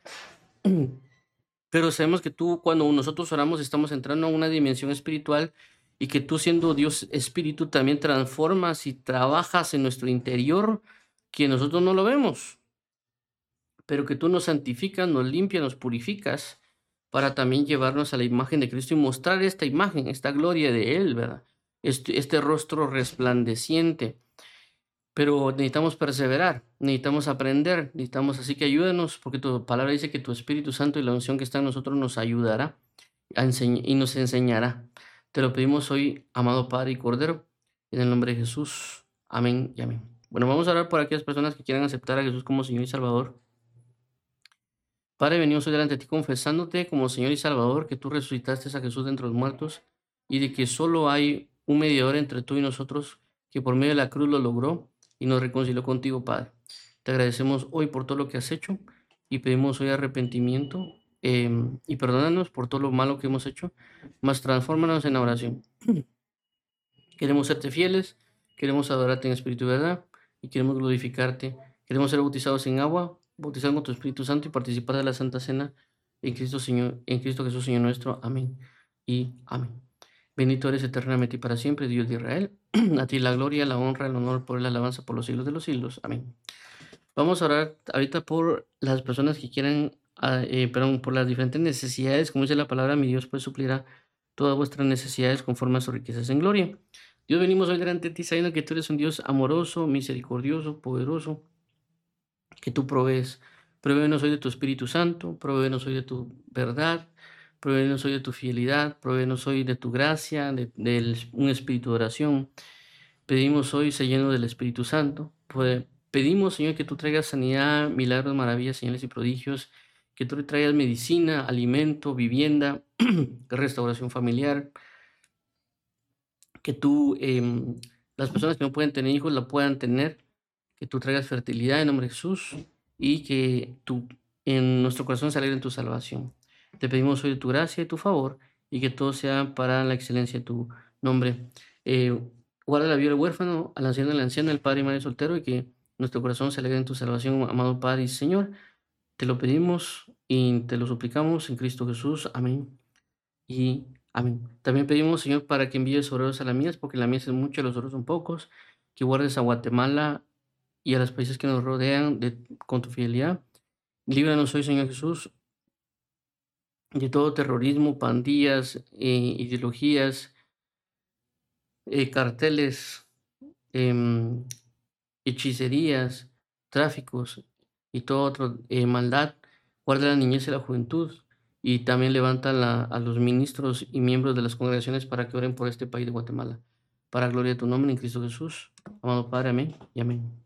pero sabemos que tú cuando nosotros oramos estamos entrando a una dimensión espiritual y que tú siendo Dios Espíritu también transformas y trabajas en nuestro interior que nosotros no lo vemos, pero que tú nos santificas, nos limpias, nos purificas para también llevarnos a la imagen de Cristo y mostrar esta imagen, esta gloria de Él, ¿verdad? Este, este rostro resplandeciente. Pero necesitamos perseverar, necesitamos aprender, necesitamos, así que ayúdanos, porque tu palabra dice que tu Espíritu Santo y la unción que está en nosotros nos ayudará a enseñ- y nos enseñará. Te lo pedimos hoy, amado Padre y Cordero, en el nombre de Jesús. Amén y amén. Bueno, vamos a orar por aquellas personas que quieran aceptar a Jesús como Señor y Salvador. Padre, venimos hoy delante de ti confesándote como Señor y Salvador que tú resucitaste a Jesús de entre los muertos y de que solo hay un mediador entre tú y nosotros que por medio de la cruz lo logró y nos reconcilió contigo, Padre. Te agradecemos hoy por todo lo que has hecho y pedimos hoy arrepentimiento em, y perdónanos por todo lo malo que hemos hecho, mas transfórmanos en la oración. Queremos serte fieles, queremos adorarte en espíritu y verdad y queremos glorificarte. Queremos ser bautizados en agua, bautizados con tu Espíritu Santo y participar de la Santa Cena en Cristo, Señor, en Cristo Jesús, Señor nuestro. Amén y amén. Bendito eres eternamente y para siempre, Dios de Israel. A ti la gloria, la honra, el honor, por la alabanza por los siglos de los siglos. Amén. Vamos a orar ahorita por las personas que quieran ah, eh, perdón, por las diferentes necesidades, como dice la palabra, mi Dios pues suplirá todas vuestras necesidades conforme a sus riquezas en gloria. Dios, venimos hoy delante de ti sabiendo que tú eres un Dios amoroso, misericordioso, poderoso, que tú provees. Provéenos hoy de tu Espíritu Santo, provéenos hoy de tu verdad, provéenos hoy de tu fidelidad, provéenos hoy de tu gracia, de, del- un espíritu de oración. Pedimos hoy, se lleno del Espíritu Santo. Pues, pedimos, Señor, que tú traigas sanidad, milagros, maravillas, señales y prodigios, que tú le traigas medicina, alimento, vivienda, restauración familiar, que tú, em, las personas que no pueden tener hijos la puedan tener, que tú traigas fertilidad en nombre de Jesús y que tú en nuestro corazón se alegre en tu salvación. Te pedimos hoy tu gracia y tu favor y que todo sea para la excelencia de tu nombre. Eh, guarda la vida del huérfano, al anciano y la anciana, el padre y madre soltero y que nuestro corazón se alegre en tu salvación, amado Padre y Señor. Te lo pedimos y te lo suplicamos en Cristo Jesús. Amén y amén. También pedimos, Señor, para que envíes obreros a la mies, porque la mies es mucha, los obreros son pocos, que guardes a Guatemala y a los países que nos rodean de, con tu fidelidad. Líbranos hoy, Señor Jesús, de todo terrorismo, pandillas, eh, ideologías, eh, carteles, em, hechicerías, tráficos y toda otra eh, maldad. Guarda la niñez y la juventud y también levanta la- a los ministros y miembros de las congregaciones para que oren por este país de Guatemala. Para gloria de tu nombre en Cristo Jesús. Amado Padre, amén y amén.